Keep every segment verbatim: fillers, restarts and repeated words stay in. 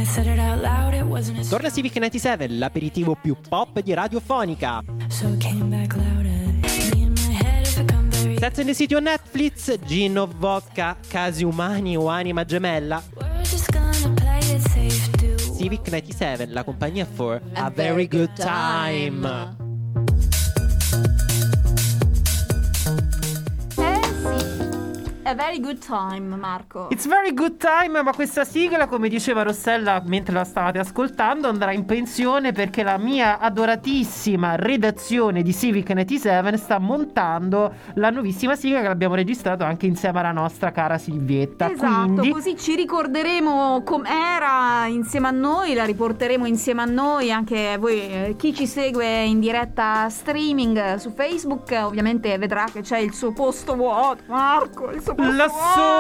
Torna Civic novantasette, l'aperitivo più pop di Radiofonica. Sex and the City on Netflix, Gin o vodka, casi umani o anima gemella. Civic novantasette, la compagnia for a, a very good time, time. A very good time, Marco. It's very good time, ma questa sigla, come diceva Rossella mentre la stavate ascoltando, andrà in pensione perché la mia adoratissima redazione di Civic novantasette sta montando la nuovissima sigla che l'abbiamo registrato anche insieme alla nostra cara Silvietta. Esatto, quindi... così ci ricorderemo com'era insieme a noi, la riporteremo insieme a noi, anche voi, chi ci segue in diretta streaming su Facebook ovviamente vedrà che c'è il suo posto vuoto, Marco, il suo la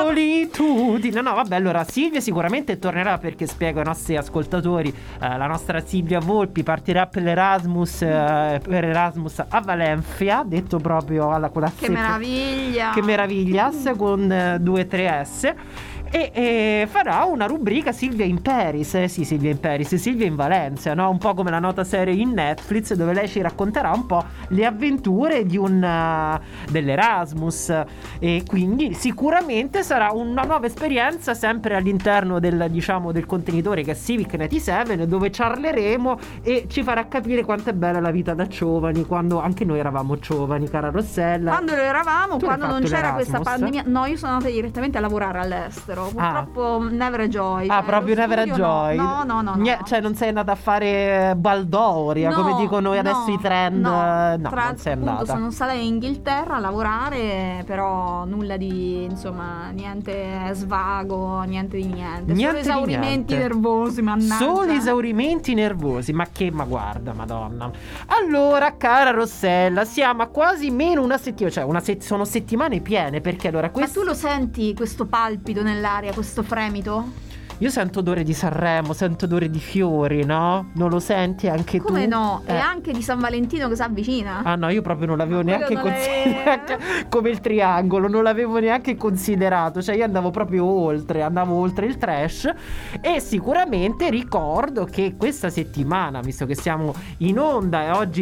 solitudine. No, vabbè, allora Silvia sicuramente tornerà perché spiego ai nostri ascoltatori, eh, la nostra Silvia Volpi partirà per l'Erasmus, eh, per Erasmus a Valencia, detto proprio alla con la che meraviglia che meraviglia con eh, due tre S. E, e farà una rubrica Silvia in Paris, eh sì, Silvia in Paris, Silvia in Valencia, no? Un po' come la nota serie in Netflix, dove lei ci racconterà un po' le avventure di un uh, dell'Erasmus, e quindi sicuramente sarà una nuova esperienza sempre all'interno del, diciamo, del contenitore che è Civic novantasette, dove parleremo e ci farà capire quanto è bella la vita da giovani, quando anche noi eravamo giovani, cara Rossella. Quando lo eravamo, tu quando non c'era l'Erasmus? Questa pandemia. No, io sono andata direttamente a lavorare all'estero. Purtroppo ah. never a joy. Ah, cioè, proprio never a joy. No, no, no, no, Gne- no. Cioè non sei andata a fare baldoria, no, come dicono no, adesso i trend. No, no Tra, non sei appunto, andata. sono stata in Inghilterra a lavorare, però nulla di, insomma, niente svago, niente di niente. niente Solo esaurimenti niente. nervosi, mannaggia. Solo esaurimenti nervosi, ma che, ma guarda, madonna. Allora, cara Rossella, siamo a quasi meno una settimana, cioè una se- sono settimane piene, perché allora questo... Ma tu lo senti questo palpito nell'aria, questo fremito? Io sento odore di Sanremo, sento odore di fiori, no? Non lo senti anche Come tu? Come no? Eh. E anche di San Valentino che si avvicina. Ah no, io proprio non l'avevo Ma neanche non considerato. è... Come il triangolo, non l'avevo neanche considerato. Cioè io andavo proprio oltre, andavo oltre il trash. E sicuramente ricordo che questa settimana, visto che siamo in onda e oggi...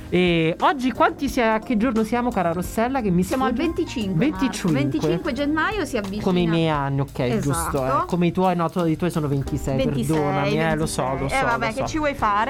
E oggi quanti sia, a che giorno siamo, cara Rossella? Che mi siamo sfugge? al venticinque venticinque. venticinque gennaio si avvicina. Come i miei anni, ok, esatto. Giusto eh. Come i tuoi, no, i tuoi sono ventisei, ventisei perdonami, ventisei. Eh, lo so, lo so. Eh vabbè, lo so. che ci vuoi fare?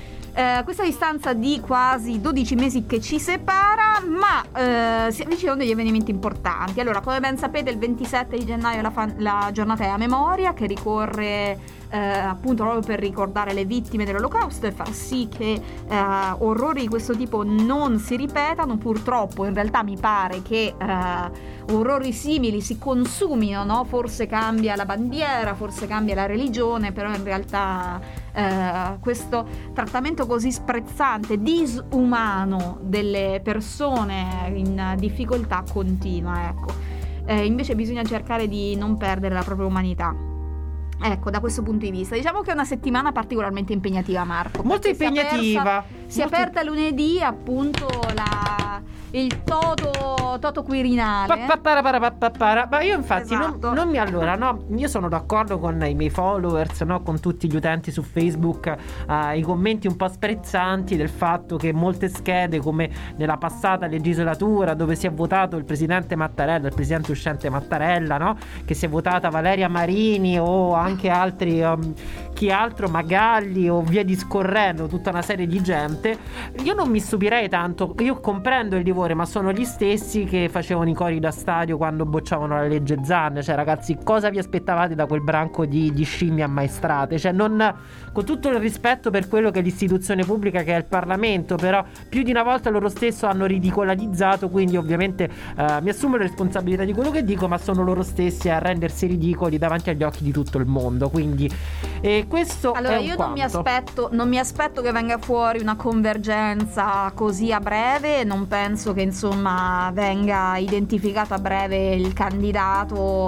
Eh, questa distanza di quasi dodici mesi che ci separa, ma eh, si avvicinano degli avvenimenti importanti. Allora, come ben sapete, il ventisette di gennaio la, fan- la giornata è a memoria, che ricorre eh, appunto proprio per ricordare le vittime dell'Olocausto e far sì che eh, orrori di questo tipo non si ripetano. Purtroppo, in realtà, mi pare che eh, orrori simili si consumino, no? Forse cambia la bandiera, forse cambia la religione, però in realtà Uh, questo trattamento così sprezzante, disumano delle persone in difficoltà continua, ecco. Uh, invece bisogna cercare di non perdere la propria umanità. Ecco, da questo punto di vista diciamo che è una settimana particolarmente impegnativa, Marco. Molto impegnativa. Si è Molto... aperta lunedì appunto la il toto toto quirinale. Pa, pa, para, pa, pa, para. Ma io infatti esatto. non, non mi allora no, io sono d'accordo con i miei followers, no, con tutti gli utenti su Facebook, uh, i commenti un po' sprezzanti del fatto che molte schede, come nella passata legislatura dove si è votato il presidente Mattarella, il presidente uscente Mattarella, no, che si è votata Valeria Marini o anche altri um, chi altro, Magalli o via discorrendo, tutta una serie di gente. Io non mi stupirei tanto, io comprendo il livore, ma sono gli stessi che facevano i cori da stadio quando bocciavano la legge Zan. Cioè ragazzi, cosa vi aspettavate da quel branco di, di scimmie ammaestrate? Cioè non, con tutto il rispetto per quello che è l'istituzione pubblica che è il Parlamento, però più di una volta loro stesso hanno ridicolarizzato, quindi ovviamente uh, mi assumo la responsabilità di quello che dico, ma sono loro stessi a rendersi ridicoli davanti agli occhi di tutto il mondo. Quindi e questo allora è un io quanto. non mi aspetto non mi aspetto che venga fuori una convergenza così a breve. Non penso che insomma venga identificato a breve il candidato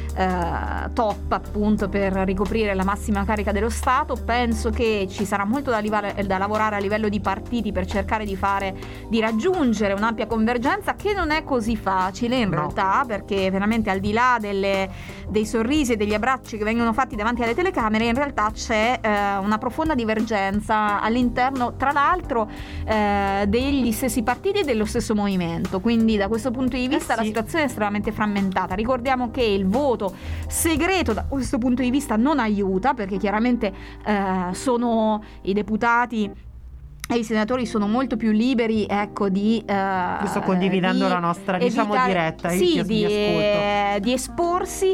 eh, top appunto per ricoprire la massima carica dello Stato. Penso che ci sarà molto da, livare, da lavorare a livello di partiti per cercare di fare di raggiungere un'ampia convergenza, che non è così facile in No. realtà, perché veramente al di là delle, dei sorrisi e degli abbracci che vengono fatti davanti alle telecamere, in realtà c'è eh, una profonda divergenza all'interno, tra l'altro, eh, degli stessi partiti e dello stesso movimento. Quindi da questo punto di vista Eh sì. la situazione è estremamente frammentata. Ricordiamo che il voto segreto da questo punto di vista non aiuta, perché chiaramente eh, sono i deputati e i senatori sono molto più liberi, ecco, di eh, Io sto condividendo di la nostra, diciamo, evitare- diretta. Io sì, ti- di, ti ascolto. eh, di esporsi,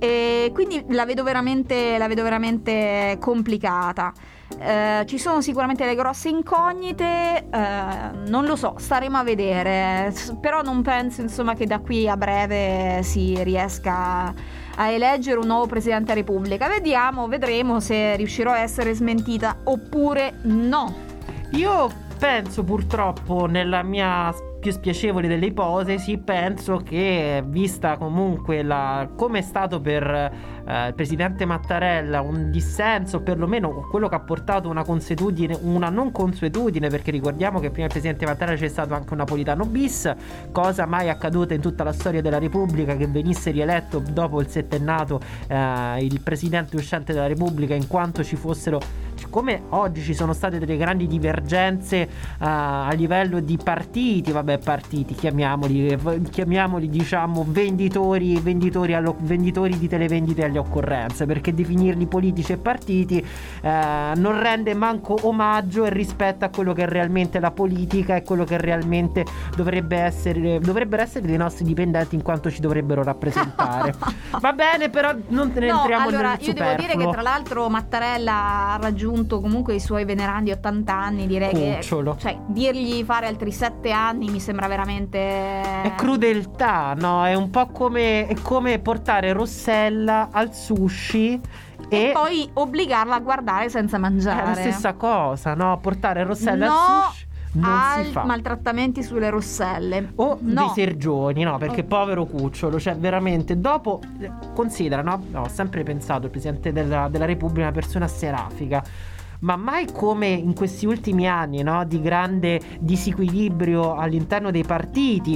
e quindi la vedo veramente la vedo veramente complicata. Eh, ci sono sicuramente le grosse incognite, eh, non lo so, staremo a vedere. S- però non penso, insomma, che da qui a breve si riesca a eleggere un nuovo Presidente della Repubblica. Vediamo, vedremo se riuscirò a essere smentita oppure no. Io penso, purtroppo, nella mia più spiacevole delle ipotesi, penso che, vista comunque la, come è stato per eh, il presidente Mattarella un dissenso, perlomeno quello che ha portato una consuetudine, una non consuetudine, perché ricordiamo che prima del presidente Mattarella c'è stato anche un Napolitano bis, cosa mai accaduta in tutta la storia della Repubblica, che venisse rieletto dopo il settennato eh, il presidente uscente della Repubblica, in quanto ci fossero, come oggi ci sono state delle grandi divergenze uh, a livello di partiti, vabbè, partiti, chiamiamoli, chiamiamoli diciamo venditori, venditori, allo, venditori di televendite alle occorrenze, perché definirli politici e partiti uh, non rende manco omaggio e rispetto a quello che è realmente la politica e quello che realmente dovrebbe essere, dovrebbero essere dei nostri dipendenti, in quanto ci dovrebbero rappresentare. Va bene, però non te ne No, entriamo allora nel io devo dire superfluo. che tra l'altro Mattarella ha raggiunto comunque i suoi venerandi ottanta anni, direi Cucciolo. che, cioè, dirgli fare altri sette anni mi sembra veramente È crudeltà, no? È un po' come, è come portare Rossella al sushi e, e poi obbligarla a guardare senza mangiare. è la stessa cosa, no? Portare Rossella No al sushi non ai si fa. maltrattamenti sulle rosselle. O no. dei sergioni, no? Perché Oh. povero cucciolo, cioè veramente dopo, considera, no? No, ho sempre pensato il Presidente della, della Repubblica una persona serafica, ma mai come in questi ultimi anni, no? Di grande disequilibrio all'interno dei partiti.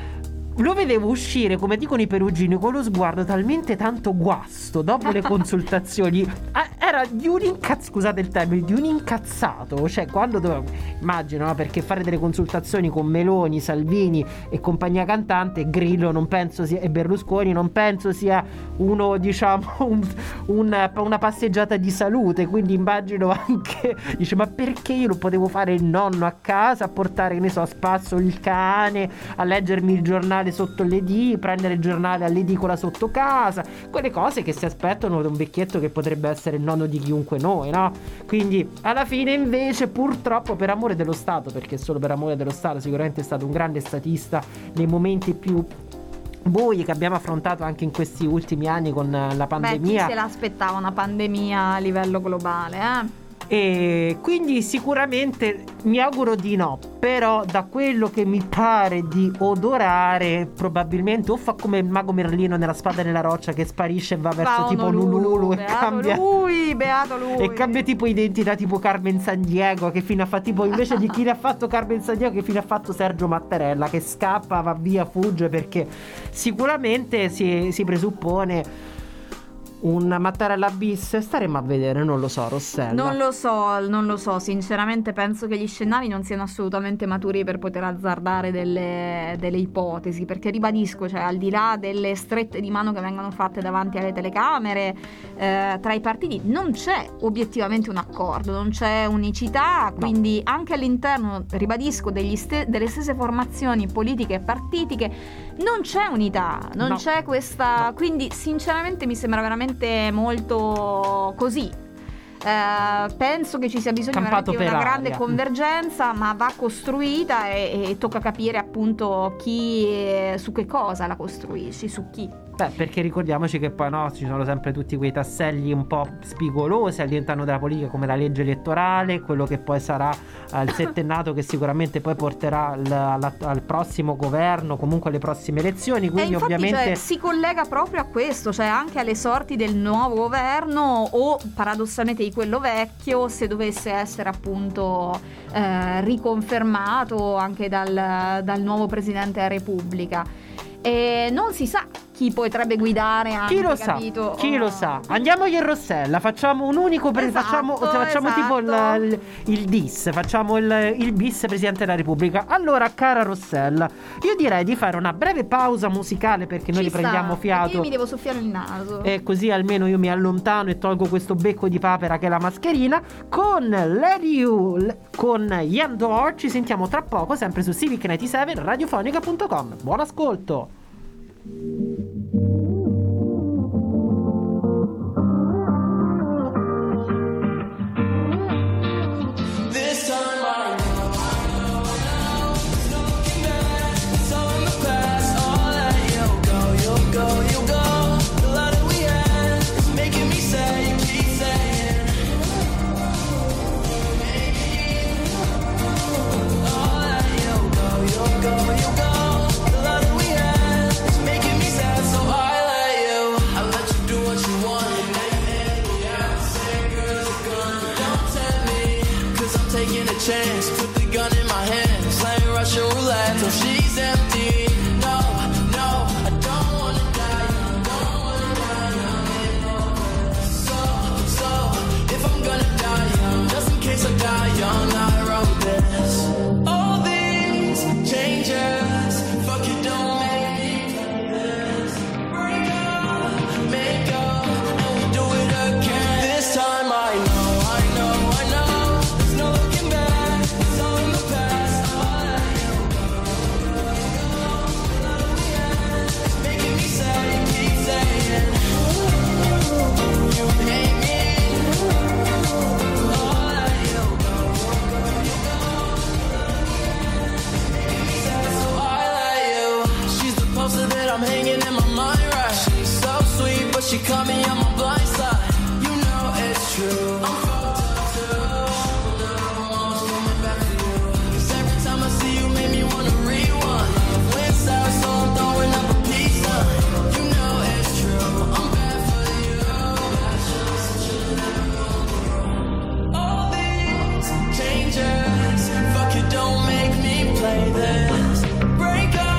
Lo vedevo uscire, come dicono i perugini, con lo sguardo talmente tanto guasto dopo le consultazioni. Ah, era di un incazzato, scusate il termine, di un incazzato. Cioè, quando doveva, immagino, no? Perché fare delle consultazioni con Meloni, Salvini e compagnia cantante, Grillo non penso sia, e Berlusconi non penso sia uno, diciamo, un, un, una passeggiata di salute. Quindi immagino anche, dice, ma perché io non potevo fare il nonno a casa, a portare, che ne so, a spasso il cane, a leggermi il giornale sotto l'edì, prendere il giornale all'edicola sotto casa, quelle cose che si aspettano da un vecchietto che potrebbe essere il nonno di chiunque noi, no? Quindi alla fine invece, purtroppo, per amore dello Stato, perché solo per amore dello Stato, sicuramente è stato un grande statista nei momenti più bui che abbiamo affrontato anche in questi ultimi anni con la pandemia. Beh, chi se l'aspettava una pandemia a livello globale, eh? E quindi sicuramente mi auguro di no, però da quello che mi pare di odorare, probabilmente o fa come il mago Merlino nella Spada nella roccia, che sparisce e va verso Va tipo Honolulu, Lululu e beato cambia lui, beato lui. e cambia tipo identità, tipo Carmen Sandiego, che fine ha fatto, tipo invece di chi ne ha fatto Carmen Sandiego, che fine ha fatto Sergio Mattarella, che scappa, va via, fugge, perché sicuramente si, si presuppone un Mattarella bis. Staremo a vedere, non lo so, Rossella. Non lo so, non lo so, sinceramente penso che gli scenari non siano assolutamente maturi per poter azzardare delle, delle ipotesi, perché ribadisco, cioè, al di là delle strette di mano che vengono fatte davanti alle telecamere eh, tra i partiti, non c'è obiettivamente un accordo, non c'è unicità, quindi no. Anche all'interno, ribadisco, degli ste- delle stesse formazioni politiche e partitiche non c'è unità, non no. c'è questa, no. Quindi sinceramente mi sembra veramente molto così. Eh, penso che ci sia bisogno Campato di una per grande aria. convergenza, ma va costruita e, e tocca capire appunto chi, su che cosa la costruisci, su chi. Beh, perché ricordiamoci che poi no, ci sono sempre tutti quei tasselli un po' spigolosi all'interno della politica, come la legge elettorale, quello che poi sarà eh, il settennato che sicuramente poi porterà al, al, al prossimo governo, comunque alle prossime elezioni, quindi e infatti, ovviamente cioè, si collega proprio a questo, cioè anche alle sorti del nuovo governo o paradossalmente di quello vecchio, se dovesse essere appunto eh, riconfermato anche dal, dal nuovo Presidente della Repubblica. E non si sa chi potrebbe guidare anche, chi lo capito? sa, chi oh. lo sa. Andiamogli in Rossella, facciamo un unico pre- Esatto, facciamo, facciamo esatto. tipo il, il, il D I S, facciamo il, il bis Presidente della Repubblica. Allora, cara Rossella, io direi di fare una breve pausa musicale, perché noi Ci sta, riprendiamo fiato. perché io mi devo soffiare il naso. E così almeno io mi allontano e tolgo questo becco di papera che è la mascherina. Con Lady You, con Yandor, ci sentiamo tra poco sempre su Civic novantasette radiofonica punto com. Buon ascolto. Chance, put the gun in my hand, slaying Russian roulette till she's empty. No, no, I don't wanna die young, don't wanna die young. So, so, if I'm gonna die young, just in case I die young, I wrote this. All these changes, fuck you, don't make me play this. Break up, make up, and we do it again. This time I know, I know, I know, there's no looking back. I'm hanging in my mind, right? She's so sweet, but she caught me on my blind side. You know it's true. I'm fucked up too. I'm almost coming back for you. 'Cause every time I see you, make me wanna rewind. Love went south, so I'm throwing up a peace sign. You know it's true. I'm bad for you. All these changes, fuck you, don't make me play this. Break up.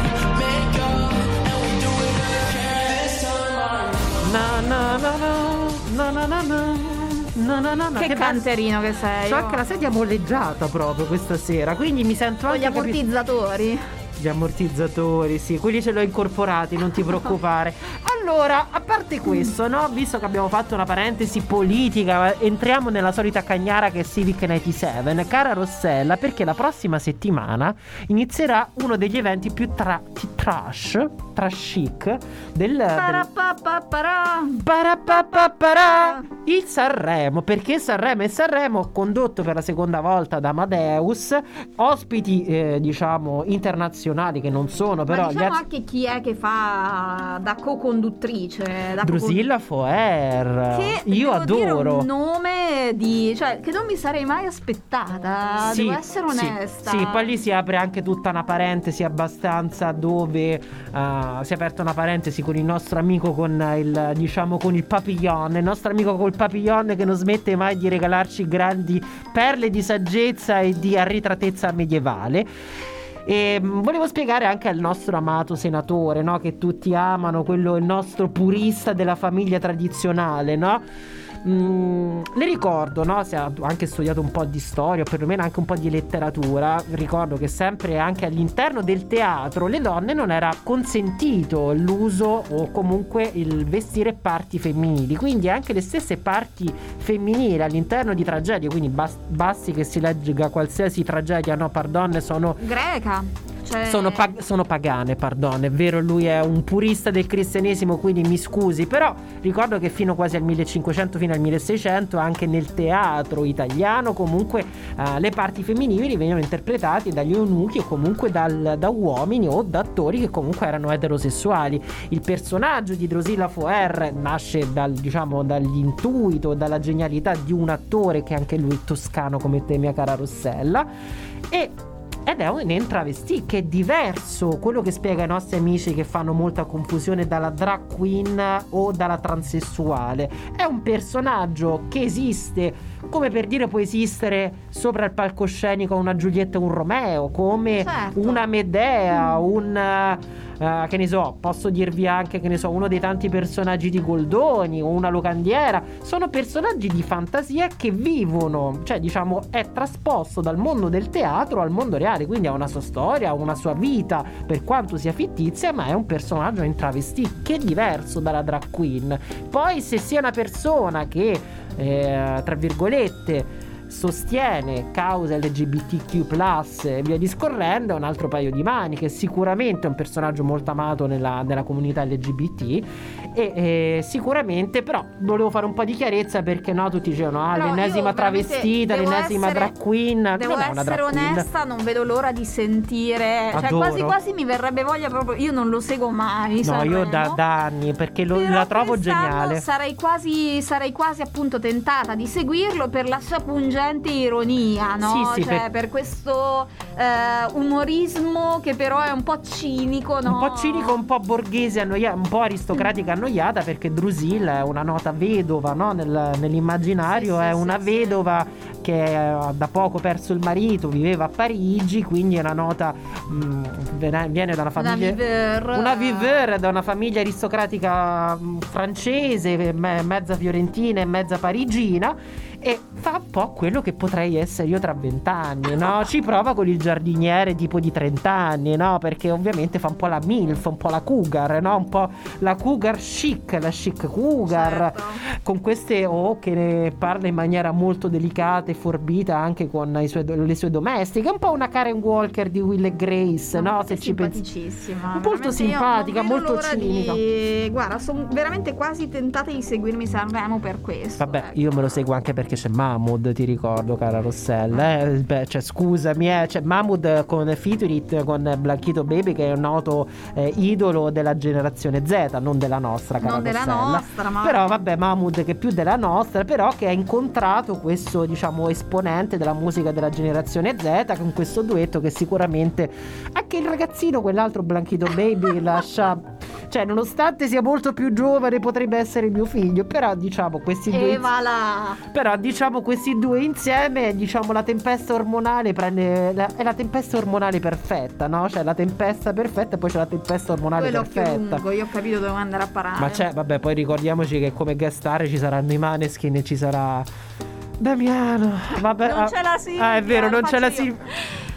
Na na na na na na na na na na na. Che, che canterino che sei. C'ho oh. anche la sedia molleggiata proprio questa sera, quindi mi sento Con anche gli ammortizzatori. Gli ammortizzatori, sì, quelli ce li ho incorporati, non ti preoccupare. Allora, a parte questo, no, visto che abbiamo fatto una parentesi politica, entriamo nella solita cagnara che è Civic novantasette. Cara Rossella, perché la prossima settimana inizierà uno degli eventi più tra- trash, trash chic del, del... Parapapapara, il Sanremo. Perché Sanremo e Sanremo, condotto per la seconda volta da Amadeus, ospiti eh, diciamo internazionali che non sono, però ma diciamo gli az- anche chi è che fa da co-conduttrice, da Drusilla Foer, che io devo dire adoro un nome di, cioè, che non mi sarei mai aspettata, sì, devo essere onesta. Sì, sì, poi lì si apre anche tutta una parentesi abbastanza, dove uh, si è aperta una parentesi con il nostro amico, con il, diciamo, con il Papillon, il nostro amico col Papillon, che non smette mai di regalarci grandi perle di saggezza e di arretratezza medievale. E volevo spiegare anche al nostro amato senatore, no? Che tutti amano, quello, il nostro purista della famiglia tradizionale, no? Mm, le ricordo, no? Se ha anche studiato un po' di storia, o perlomeno anche un po' di letteratura, ricordo che sempre anche all'interno del teatro le donne non era consentito l'uso o comunque il vestire parti femminili, quindi anche le stesse parti femminili all'interno di tragedie, quindi bas- basti che si legga qualsiasi tragedia, no, pardon, sono greca, cioè... Sono, pag- sono pagane, pardon, è vero, lui è un purista del cristianesimo, quindi mi scusi, però ricordo che fino quasi al millecinquecento, fino al milleseicento, anche nel teatro italiano comunque uh, le parti femminili venivano interpretate dagli eunuchi o comunque dal, da uomini o da attori che comunque erano eterosessuali. Il personaggio di Drusilla Foer nasce dal, diciamo, dall'intuito, dalla genialità di un attore che anche lui toscano come te, mia cara Rossella, e ed è un travestì che è diverso, quello che spiega ai nostri amici che fanno molta confusione, dalla drag queen o dalla transessuale. È un personaggio che esiste, come per dire può esistere sopra il palcoscenico una Giulietta e un Romeo, come certo. una Medea, un uh, che ne so, posso dirvi anche, che ne so, uno dei tanti personaggi di Goldoni o una locandiera. Sono personaggi di fantasia che vivono, cioè diciamo è trasposto dal mondo del teatro al mondo reale, quindi ha una sua storia, ha una sua vita, per quanto sia fittizia, ma è un personaggio in travestì che è diverso dalla drag queen. Poi se sia una persona che eh, tra virgolette sostiene cause L G B T Q plus e via discorrendo, è un altro paio di maniche. Sicuramente è un personaggio molto amato nella, nella comunità L G B T e, e sicuramente, però volevo fare un po' di chiarezza, perché no, tutti dicevano ah, no, l'ennesima travestita, l'ennesima essere, drag queen. Devo non è una essere drag queen. onesta, non vedo l'ora di sentire, cioè Adoro. quasi quasi mi verrebbe voglia proprio, io non lo seguo mai, No, Sanremo. io da, da anni, perché lo, Però la trovo quest'anno geniale. Sarei quasi, sarei quasi appunto tentata di seguirlo per la sua pungente ironia, no? Sì, sì, cioè per- per questo eh, umorismo che però è un po' cinico, no? Un po' cinico, un po' borghese, annoia- un po' aristocratica annoiata, perché Drusilla è una nota vedova, no? Nel- nell'immaginario Sì, sì, è una sì, vedova che ha da poco perso il marito, viveva a Parigi, quindi è una nota mh, viene viene da una famiglia, Una viveur. una viveur, da una famiglia aristocratica mh, francese, me- mezza fiorentina e mezza parigina, e fa un po' quello che potrei essere io tra vent'anni, no? Ci prova con il giardiniere tipo di trenta anni, no? Perché ovviamente fa un po' la milf, un po' la cougar, no? Un po' la cougar chic, la chic cougar, Certo. con queste o oh, che ne parla in maniera molto delicata e forbita anche con i suoi, le sue domestiche, un po' una Karen Walker di Will e Grace, no? Se ci pensi, simpaticissima, molto veramente io simpatica, non vedo molto l'ora cinica. di... Guarda, sono veramente quasi tentata di seguirmi Sanremo per questo. Vabbè, ecco. io me lo seguo anche perché c'è Mahmood, ti ricordo, cara Rossella. Eh? Beh, cioè, scusami, eh, c'è Mahmood con Featurit, con Blanchito Baby, che è un noto eh, idolo della generazione Z, non della nostra, cara Non della Rossella. nostra, ma Però vabbè, Mahmood che è più della nostra, però che ha incontrato questo, diciamo, esponente della musica della generazione Z, con questo duetto che sicuramente anche il ragazzino, quell'altro Blanchito Baby, lascia, cioè nonostante sia molto più giovane potrebbe essere mio figlio, però diciamo questi due E va là. però diciamo questi due insieme, diciamo la tempesta ormonale prende la, è la tempesta ormonale perfetta, no? C'è la tempesta perfetta e poi c'è la tempesta ormonale Quello più perfetta. lungo, io ho capito dove andare a parare. Ma c'è, vabbè, poi ricordiamoci che come guest star ci saranno i Maneskin e ci sarà Damiano. Vabbè, Non ah, c'è la Silvia, Ah, è vero, lo non c'è la faccio io. Silvia.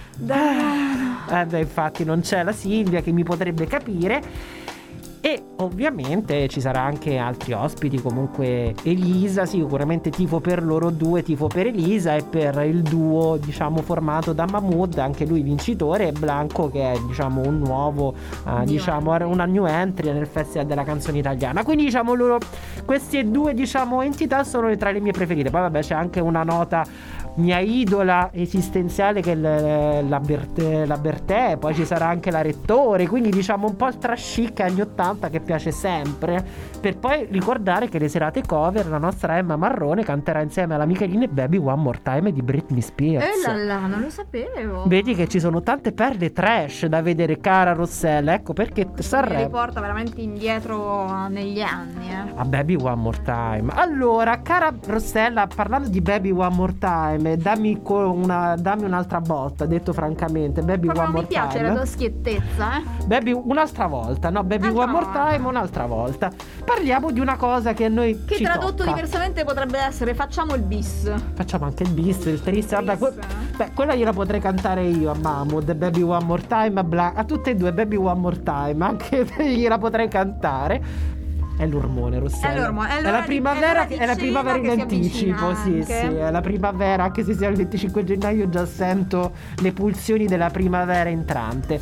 Eh beh, infatti non c'è la Silvia che mi potrebbe capire. E ovviamente ci sarà anche altri ospiti, comunque Elisa, sicuramente tifo per loro due, tifo per Elisa e per il duo, diciamo, formato da Mahmood, anche lui vincitore, e Blanco che è, diciamo, un nuovo, uh, diciamo, entry. una new entry nel Festival della Canzone Italiana. Quindi diciamo loro, queste due, diciamo, entità sono tra le mie preferite. Poi vabbè, c'è anche una nota mia idola esistenziale che è l- la, Bertè, la Bertè, poi ci sarà anche la Rettore, quindi diciamo un po' il trash chic anni ottanta che piace sempre, per poi ricordare che le serate cover la nostra Emma Marrone canterà insieme alla Michelina e Baby One More Time di Britney Spears. E là là, non lo sapevo. Vedi che ci sono tante perle trash da vedere, cara Rossella, ecco perché Mi Sanremo riporta veramente indietro negli anni, eh. a Baby One More Time. Allora, cara Rossella, parlando di Baby One More Time, dammi, co- una, dammi un'altra botta, detto francamente. Baby Proprio One non More mi piace Time. la tua schiettezza, eh. Baby, un'altra volta, no? Baby Un'altra One More volta. Time, un'altra volta. Parliamo di una cosa che a noi Che ci tradotto tocca. diversamente potrebbe essere facciamo il bis. Facciamo anche il bis, il triste. Vabbè, que- beh, quella gliela potrei cantare io a Mahmood, Baby One More Time, a, Bla- a tutte e due, Baby One More Time, anche gliela potrei cantare. È l'ormone, Rossella. È l'ormone, è È l'ora la di- primavera, è l'ora di è la primavera in cena che si anticipo, avvicina sì, anche. sì, è la primavera, anche se sia il venticinque gennaio già sento le pulsioni della primavera entrante.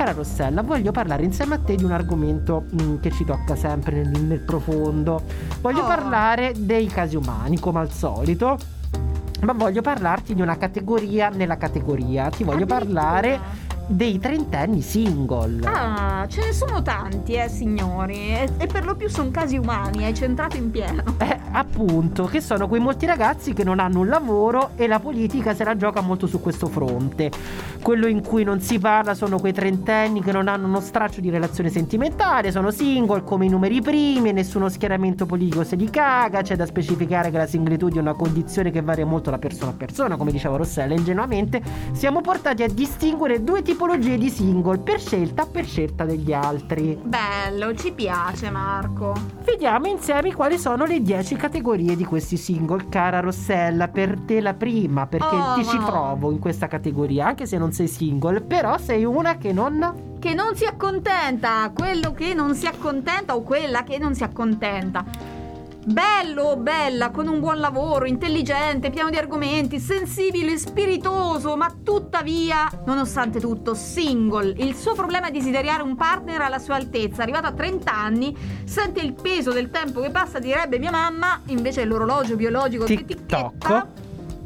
cara Rossella, voglio parlare insieme a te di un argomento mh, che ci tocca sempre nel, nel profondo. Voglio Oh. parlare dei casi umani, come al solito, ma voglio parlarti di una categoria nella categoria. Ti voglio Addirittura. parlare dei trentenni single. Ah, ce ne sono tanti, eh, signori. E, e per lo più sono casi umani, hai centrato in pieno. Eh, appunto, che sono quei molti ragazzi che non hanno un lavoro e la politica se la gioca molto su questo fronte. Quello in cui non si parla sono quei trentenni che non hanno uno straccio di relazione sentimentale, sono single come i numeri primi e nessuno schieramento politico se li caga. C'è da specificare che la singletudine è una condizione che varia molto da persona a persona, come diceva Rossella. Ingenuamente siamo portati a distinguere due tipologie di single per scelta per scelta degli altri. Bello, ci piace, Marco. Vediamo insieme quali sono le dieci categorie di questi single, cara Rossella. Per te la prima, perché Oh, ti ci no. trovo in questa categoria, anche se non sei single, però sei una che non... Che non si accontenta, quello che non si accontenta o quella che non si accontenta. Bello o bella, con un buon lavoro, intelligente, pieno di argomenti, sensibile, spiritoso, ma tuttavia, nonostante tutto, single. Il suo problema è desideriare un partner alla sua altezza. Arrivato a trenta anni, sente il peso del tempo che passa, direbbe mia mamma, invece l'orologio biologico che TikTok. ticchetta.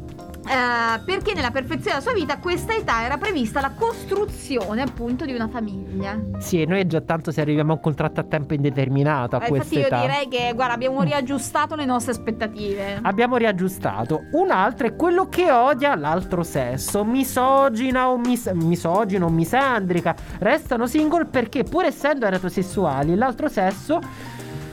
Eh, perché nella perfezione della sua vita a questa età era prevista la costruzione appunto di una famiglia. Sì, noi è già tanto se arriviamo a un contratto a tempo indeterminato a Eh, questa infatti io età. direi che guarda abbiamo riaggiustato le nostre aspettative. Abbiamo riaggiustato. Un altro è quello che odia l'altro sesso, misogina o mis- misogino o misandrica. Restano single perché pur essendo eterosessuali l'altro sesso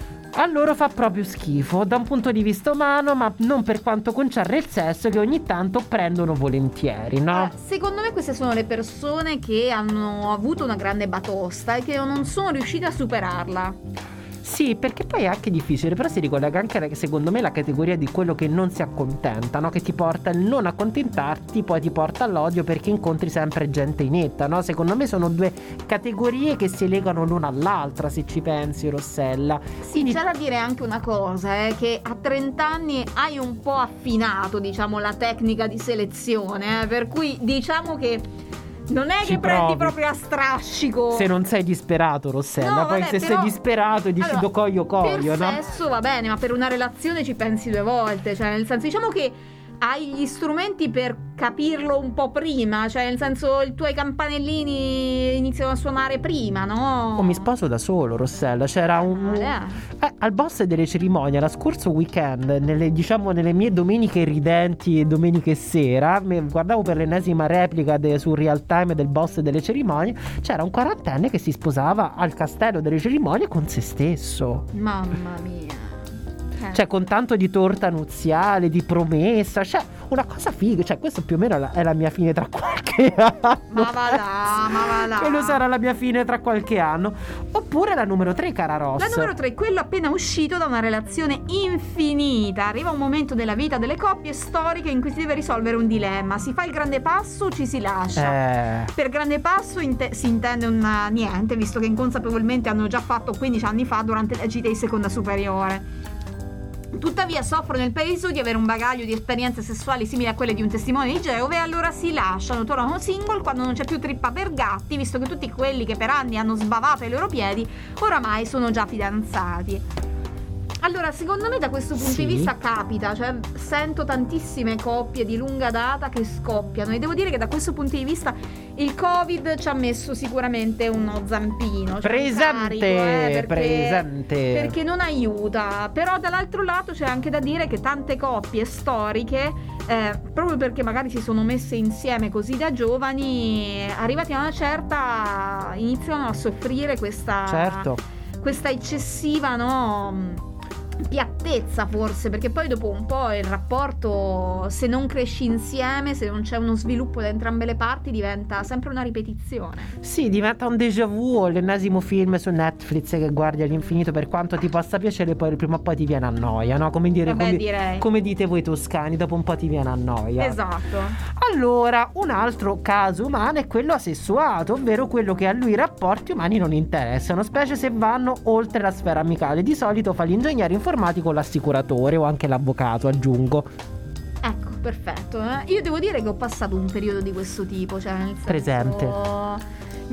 a loro fa proprio schifo da un punto di vista umano, ma non per quanto concerne il sesso, che ogni tanto prendono volentieri, no? Eh, secondo me queste sono le persone che hanno avuto una grande batosta e che non sono riuscite a superarla. Sì, perché poi è anche difficile, però si ricollega anche alla- secondo me la categoria di quello che non si accontenta, no? Che ti porta il non accontentarti, poi ti porta all'odio perché incontri sempre gente inetta, no? Secondo me sono due categorie che si legano l'una all'altra, se ci pensi, Rossella. Sì, Quindi- c'è da dire anche una cosa, eh, che a trenta anni hai un po' affinato, diciamo, la tecnica di selezione, eh, per cui diciamo che non è Ci che prendi provi. proprio a strascico. Se non sei disperato, Rossella, No, poi vabbè, se però- sei disperato e dici Allora, do coglio coglio, per no? sesso va bene, ma per una relazione ci pensi due volte, cioè nel senso diciamo che hai gli strumenti per capirlo un po' prima, cioè nel senso i tuoi campanellini iniziano a suonare prima, no? O mi sposo da solo, Rossella. C'era un... Male, eh. Eh, al boss delle cerimonie, la scorso weekend, nelle, diciamo nelle mie domeniche ridenti e domeniche sera, mi guardavo per l'ennesima replica de, su Real Time del boss delle cerimonie, c'era un quarantenne che si sposava al castello delle cerimonie con se stesso. Mamma mia. Eh. Cioè con tanto di torta nuziale, di promessa, cioè una cosa figa, cioè questo più o meno è la, è la mia fine tra qualche anno. Ma va là, ma va là. Quello sarà la mia fine tra qualche anno. Oppure la numero tre, cara Ross. La numero tre, quello appena uscito da una relazione infinita. Arriva un momento della vita delle coppie storiche in cui si deve risolvere un dilemma. Si fa il grande passo o ci si lascia? Eh... Per grande passo inte- si intende un niente, visto che inconsapevolmente hanno già fatto quindici anni fa durante le gite di seconda superiore. Tuttavia soffrono il peso di avere un bagaglio di esperienze sessuali simili a quelle di un testimone di Geova e allora si lasciano, tornano single quando non c'è più trippa per gatti, visto che tutti quelli che per anni hanno sbavato ai loro piedi oramai sono già fidanzati. Allora, secondo me da questo punto Sì. di vista capita, cioè sento tantissime coppie di lunga data che scoppiano e devo dire che da questo punto di vista il Covid ci ha messo sicuramente uno zampino. Cioè un Presente, carico, eh, perché, presente. perché non aiuta. Però dall'altro lato c'è anche da dire che tante coppie storiche, eh, proprio perché magari si sono messe insieme così da giovani, arrivati a una certa iniziano a soffrire questa, Certo. questa eccessiva, no, piattezza forse, perché poi dopo un po' il rapporto, se non cresci insieme, se non c'è uno sviluppo da entrambe le parti, diventa sempre una ripetizione. Sì, diventa un déjà vu o l'ennesimo film su Netflix che guardi all'infinito, per quanto ti possa piacere, poi prima o poi ti viene a noia, no? Come dire, Vabbè, come, direi. come dite voi toscani, dopo un po' ti viene a noia. Esatto. Allora, un altro caso umano è quello asessuato, ovvero quello che a lui i rapporti umani non interessano, specie se vanno oltre la sfera amicale. Di solito fa l'ingegnere informatico o l'assicuratore o anche l'avvocato, aggiungo. Ecco, perfetto. eh. Io devo dire che ho passato un periodo di questo tipo, cioè nel senso, Presente.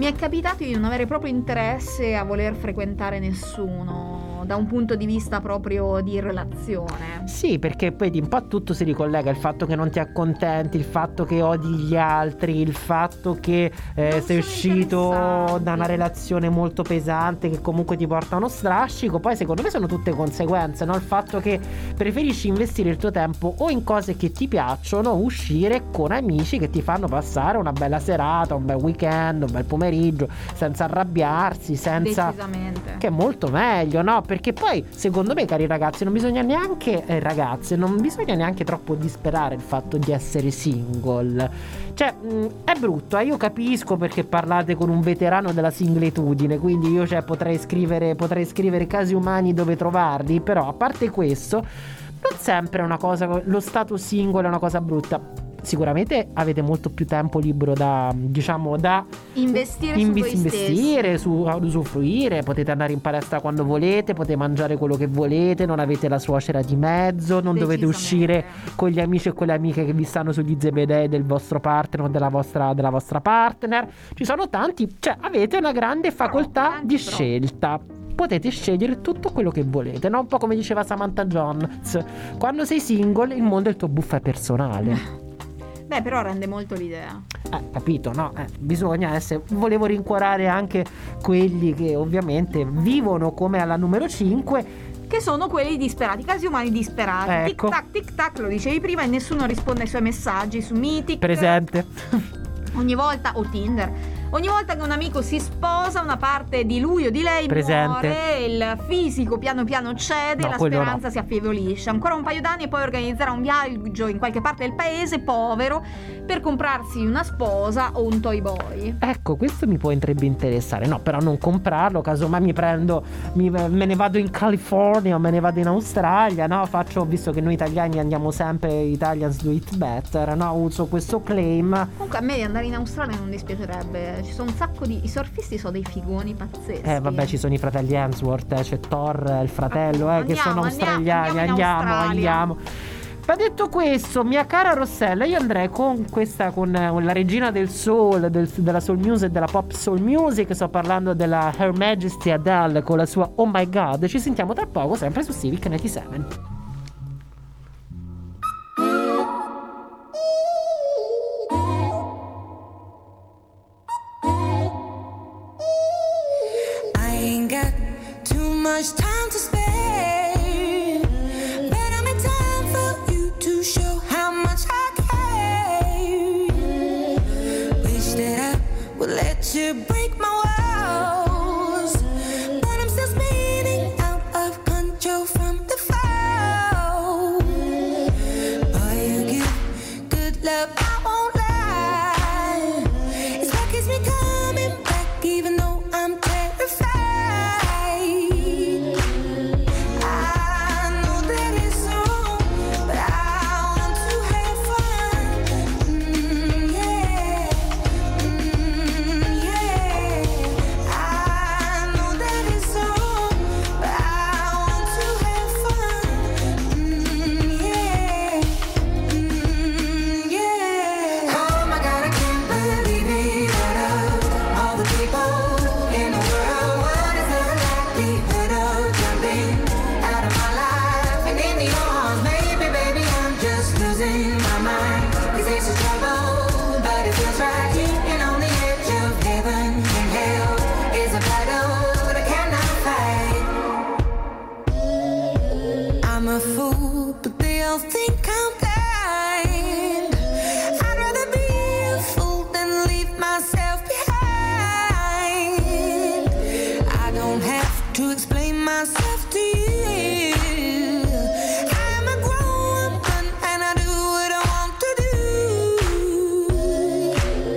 Mi è capitato di non avere proprio interesse a voler frequentare nessuno da un punto di vista proprio di relazione. Sì, perché poi un po' tutto si ricollega, il fatto che non ti accontenti, il fatto che odi gli altri, il fatto che eh, sei uscito da una relazione molto pesante che comunque ti porta a uno strascico. Poi secondo me sono tutte conseguenze, no? Il fatto che preferisci investire il tuo tempo o in cose che ti piacciono, uscire con amici che ti fanno passare una bella serata, un bel weekend, un bel pomeriggio, senza arrabbiarsi, senza... Decisamente. Che è molto meglio, no? Perché poi secondo me, cari ragazzi, non bisogna neanche eh, ragazze, non bisogna neanche troppo disperare il fatto di essere single. Cioè mh, è brutto, eh? Io capisco perché parlate con un veterano della singletudine, quindi io cioè, potrei scrivere potrei scrivere casi umani dove trovarli, però a parte questo non sempre è una cosa, lo stato single è una cosa brutta. Sicuramente avete molto più tempo libero da, diciamo, da investire in- su voi investire, stessi. su ad usufruire. Potete andare in palestra quando volete, potete mangiare quello che volete, non avete la suocera di mezzo, non dovete uscire con gli amici e con le amiche che vi stanno sugli zebedei del vostro partner o della vostra, della vostra partner. Ci sono tanti, cioè avete una grande facoltà Troppo, di troppo. scelta. Potete scegliere tutto quello che volete, no? Un po' come diceva Samantha Jones: quando sei single il mondo è il tuo buffet personale. Beh, però rende molto l'idea. Eh, capito, no? Eh, bisogna essere... Volevo rincuorare anche quelli che ovviamente vivono come alla numero cinque. Che sono quelli disperati, casi umani disperati. Ecco. Tic tac, tic tac, lo dicevi prima, e nessuno risponde ai suoi messaggi su Mythic. Presente. Ogni volta, o Tinder, ogni volta che un amico si sposa, una parte di lui o di lei Presente. muore, il fisico piano piano cede, No, la quello speranza no. si affievolisce. Ancora un paio d'anni e poi organizzerà un viaggio in qualche parte del paese, povero, per comprarsi una sposa o un toy boy. Ecco, questo mi potrebbe interessare. No, però non comprarlo, casomai mi prendo mi- me ne vado in California o me ne vado in Australia, no? Faccio, visto che noi italiani andiamo sempre Italians do it better, no? Uso questo claim. Comunque a me di andare in Australia non dispiacerebbe. Ci sono un sacco di... I surfisti sono dei figoni pazzeschi. Eh vabbè, ci sono i fratelli Hemsworth, eh, c'è Thor, il fratello, eh, che Andiamo, sono andiamo, australiani. andiamo in Andiamo, Australia. andiamo. Ma detto questo, mia cara Rossella, io andrei con questa, con, eh, con la regina del soul, del- della soul music, della pop soul music. Sto parlando della Her Majesty Adele con la sua Oh My God. Ci sentiamo tra poco, sempre su Civic novantasette. I ain't got too much time to spare, but I'm in time for you to show how much I care. Wish that I would let you break my walls, but I'm still spinning out of control from the fall. Boy, you give good love, I won't lie. It's what keeps me coming back, even though I'm terrified. I know that it's wrong, but I want to have fun. Mm, yeah, mm, yeah. I know that it's wrong, but I want to have fun. Mm, yeah, mm, yeah. Oh my God, I can't believe it. Out of all the people in the world, what is the likelihood of jumping out of my life and into your arms? Maybe, baby, I'm just losing my mind. These days of trouble, but it feels right. And on the edge of heaven and hell is a battle that I cannot fight. I'm a fool, but they all think I'm blind. I'd rather be a fool than leave myself behind. I don't have to explain myself to you. I'm a grown woman and I do what I want to do.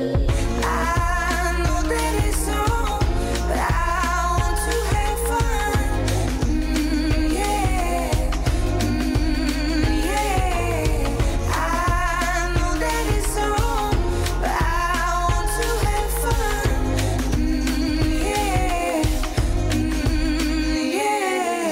I know that it's wrong, but I want to have fun. Mm, yeah, mm, yeah. I know that it's wrong, but I want to have fun. Mm, yeah, mm, yeah.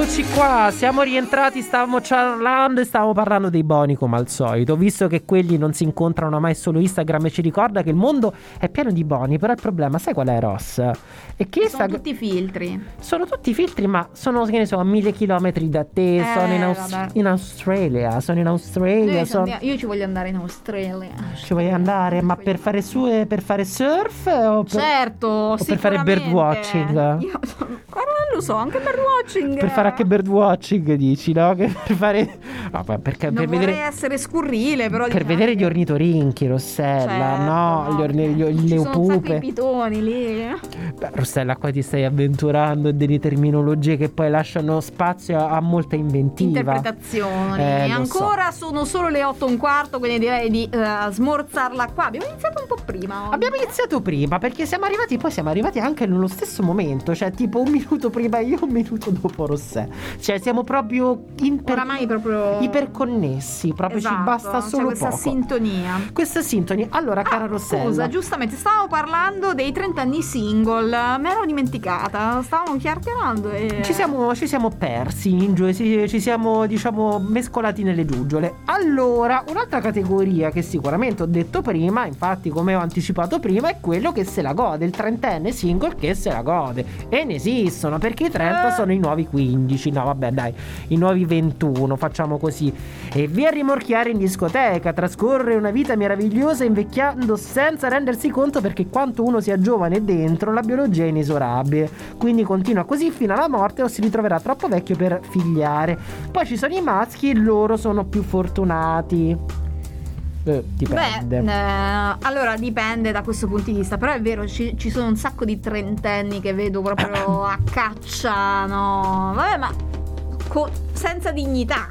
Eccoci qua, siamo rientrati, stavamo parlando e stavamo parlando dei boni come al solito. Visto che quelli non si incontrano mai solo Instagram e ci ricorda che il mondo è pieno di boni, però il problema, sai qual è, Ross? È che Sono sta... tutti filtri. sono tutti filtri, ma sono, che ne so, a mille chilometri da te, Eh, sono in, Aus- vabbè. in Australia, sono in Australia, Noi sono... andiamo- io ci voglio andare in Australia. Ci vuoi andare, ma per fare su per fare surf o per, Certo, o per fare sicuramente. birdwatching? Io guarda, non lo so, anche birdwatching. Per fare anche birdwatching, dici, no? Che per fare no, ma perché Non per vorrei vedere essere scurrile, però per diciamo vedere che- gli ornitorinchi, Rossella, Certo, no, gli orni, gli, ci le sono un sacco di pupe. pitoni lì. Beh, Rossella, qua ti stai avventurando in delle terminologie che poi lasciano spazio a, a molta inventiva. Interpretazioni. Eh, E lo ancora sono solo le otto e un quarto, quindi direi di eh, smorzarla qua. Abbiamo iniziato un po' prima oggi. Abbiamo iniziato prima perché siamo arrivati, poi siamo arrivati anche nello stesso momento, cioè tipo un minuto prima io, un minuto dopo Rossè. Cioè siamo proprio inter- Oramai proprio iperconnessi, proprio Esatto, ci basta c'è solo questa poco. sintonia. Questa sintonia. Allora, cara Ah, Rossella, scusa, giustamente stavamo parlando dei trenta anni single. Me l'ero dimenticata. Stavamo chiacchierando e Ci siamo, ci siamo persi in giù, ci, ci siamo diciamo mescolati nelle giuggiole. Allora, un'altra categoria che sicuramente ho detto prima, infatti come ho anticipato prima, è quello che se la gode, il trentenne single che se la gode. E ne esistono, perché i trenta Eh. sono i nuovi quindici, no vabbè dai, i nuovi ventuno, facciamo così. E via a rimorchiare in discoteca, trascorre una vita meravigliosa invecchiando senza rendersi conto perché quanto uno sia giovane dentro, la biologia è inesorabile. Quindi continua così fino alla morte o si ritroverà troppo vecchio per figliare. Poi ci sono i maschi e loro sono più fortunati. Eh, dipende. Beh, eh, allora dipende da questo punto di vista, però è vero, ci, ci sono un sacco di trentenni che vedo proprio a caccia, no? Vabbè, ma co- senza dignità.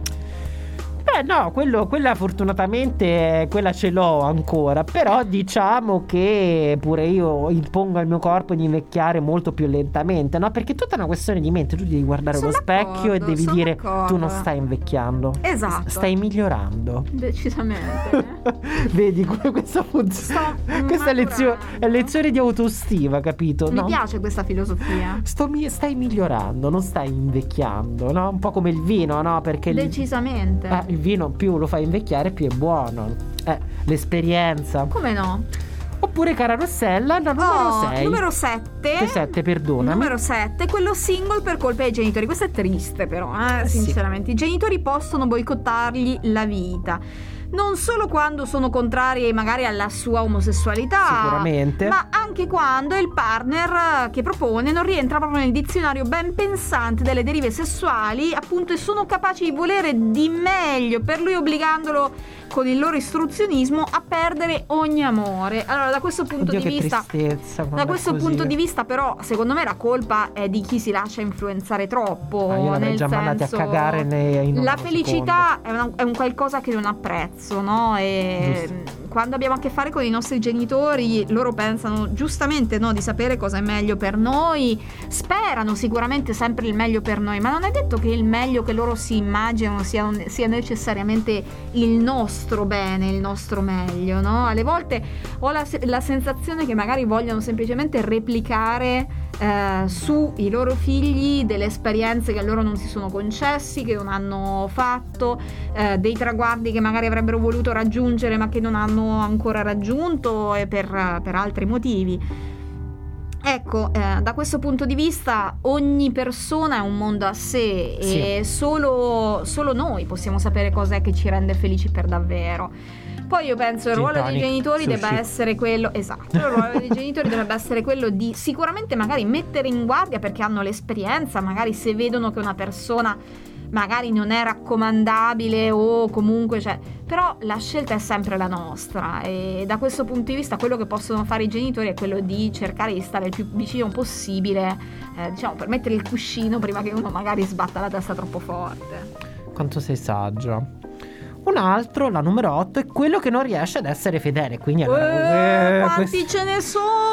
Beh no, quello, quella fortunatamente quella ce l'ho ancora. Però diciamo che pure io impongo al mio corpo di invecchiare molto più lentamente, no? Perché è tutta una questione di mente. Tu devi guardare Sono allo specchio e d'accordo, devi sono dire d'accordo. tu non stai invecchiando. Esatto. Stai migliorando. Decisamente. Vedi come questa funziona. Sto Questa è lezione, maturando. è lezione di autostima, capito? Mi No? piace questa filosofia. Sto mi- stai migliorando, non stai invecchiando, no? Un po' come il vino, no? Perché il- Decisamente. eh, il vino più lo fai invecchiare più è buono. Eh, l'esperienza. Come no? Oppure, cara Rossella, la numero Oh, sei. numero sette. sette, perdonami. Numero sette, quello single per colpa dei genitori. Questo è triste però, eh, Eh, sì. sinceramente. I genitori possono boicottargli la vita. Non solo quando sono contrari magari alla sua omosessualità, Sicuramente. ma anche quando il partner che propone non rientra proprio nel dizionario ben pensante delle derive sessuali, appunto, e sono capaci di volere di meglio per lui, obbligandolo con il loro istruzionismo a perdere ogni amore. Allora, da questo punto Oddio, di che vista tristezza. da quando è questo così. punto di vista, però, secondo me la colpa è di chi si lascia influenzare troppo. Ah, io l'avrei nel già mandati a senso, cagare nei- in un la secondo. felicità è, una- è un qualcosa che non apprezzo, no? E Giusto. quando abbiamo a che fare con i nostri genitori, loro pensano giustamente, no, di sapere cosa è meglio per noi, sperano sicuramente sempre il meglio per noi, ma non è detto che il meglio che loro si immaginano sia, sia necessariamente il nostro bene, il nostro meglio, no? Alle volte ho la, la sensazione che magari vogliano semplicemente replicare eh, sui loro figli delle esperienze che loro non si sono concessi, che non hanno fatto, eh, dei traguardi che magari avrebbero voluto raggiungere ma che non hanno ancora raggiunto, e per, per altri motivi. Ecco, eh, da questo punto di vista ogni persona è un mondo a sé, Sì. e solo, solo noi possiamo sapere cos'è che ci rende felici per davvero. Poi io penso il Gin ruolo tonic, dei genitori sushi. debba essere quello, esatto, il ruolo dei genitori dovrebbe essere quello di sicuramente magari mettere in guardia, perché hanno l'esperienza, magari se vedono che una persona magari non è raccomandabile o comunque, cioè, però la scelta è sempre la nostra, e da questo punto di vista quello che possono fare i genitori è quello di cercare di stare il più vicino possibile, eh, diciamo, per mettere il cuscino prima che uno magari sbatta la testa troppo forte. Quanto sei saggia. Un altro, la numero otto, è quello che non riesce ad essere fedele. Quindi allora, Eh, eh, quanti quest- ce ne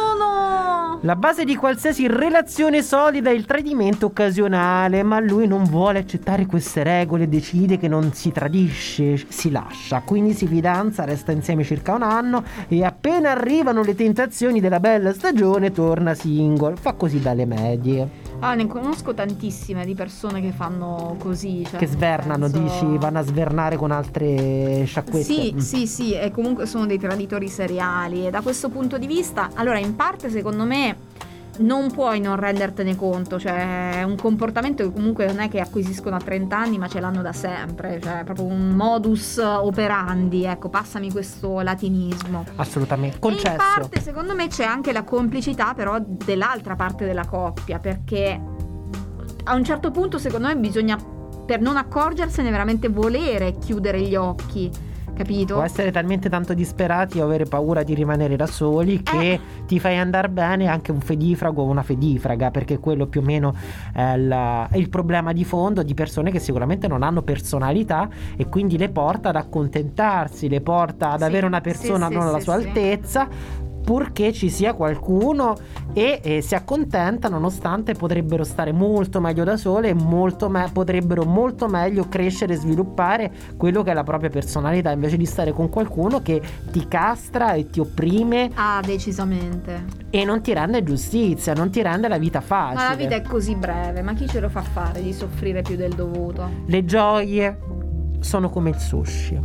sono? La base di qualsiasi relazione solida è il tradimento occasionale, ma lui non vuole accettare queste regole, decide che non si tradisce, si lascia, quindi si fidanza, resta insieme circa un anno e appena arrivano le tentazioni della bella stagione torna single, fa così dalle medie. Ah, ne conosco tantissime di persone che fanno così, cioè, Che nel svernano, senso- dici, vanno a svernare con altre sciacquette. Sì, Mm. sì, sì, e comunque sono dei traditori seriali e da questo punto di vista, allora in parte secondo me non puoi non rendertene conto, cioè è un comportamento che comunque non è che acquisiscono a trenta anni ma ce l'hanno da sempre, cioè è proprio un modus operandi, ecco, passami questo latinismo. Assolutamente, E in concesso. parte secondo me c'è anche la complicità però dell'altra parte della coppia, perché a un certo punto secondo me bisogna, per non accorgersene, veramente volere chiudere gli occhi, capito? Può essere talmente tanto disperati o avere paura di rimanere da soli che Eh. ti fai andare bene anche un fedifrago o una fedifraga, perché quello più o meno è, la- è il problema di fondo di persone che sicuramente non hanno personalità e quindi le porta ad accontentarsi, le porta ad Sì, avere una sì, persona sì, non alla sì, sua sì. altezza, purché ci sia qualcuno e, e si accontenta, nonostante potrebbero stare molto meglio da sole e molto me- potrebbero molto meglio crescere e sviluppare quello che è la propria personalità, invece di stare con qualcuno che ti castra e ti opprime Ah, decisamente. e non ti rende giustizia, non ti rende la vita facile. Ma la vita è così breve, ma chi ce lo fa fare di soffrire più del dovuto? Le gioie sono come il sushi.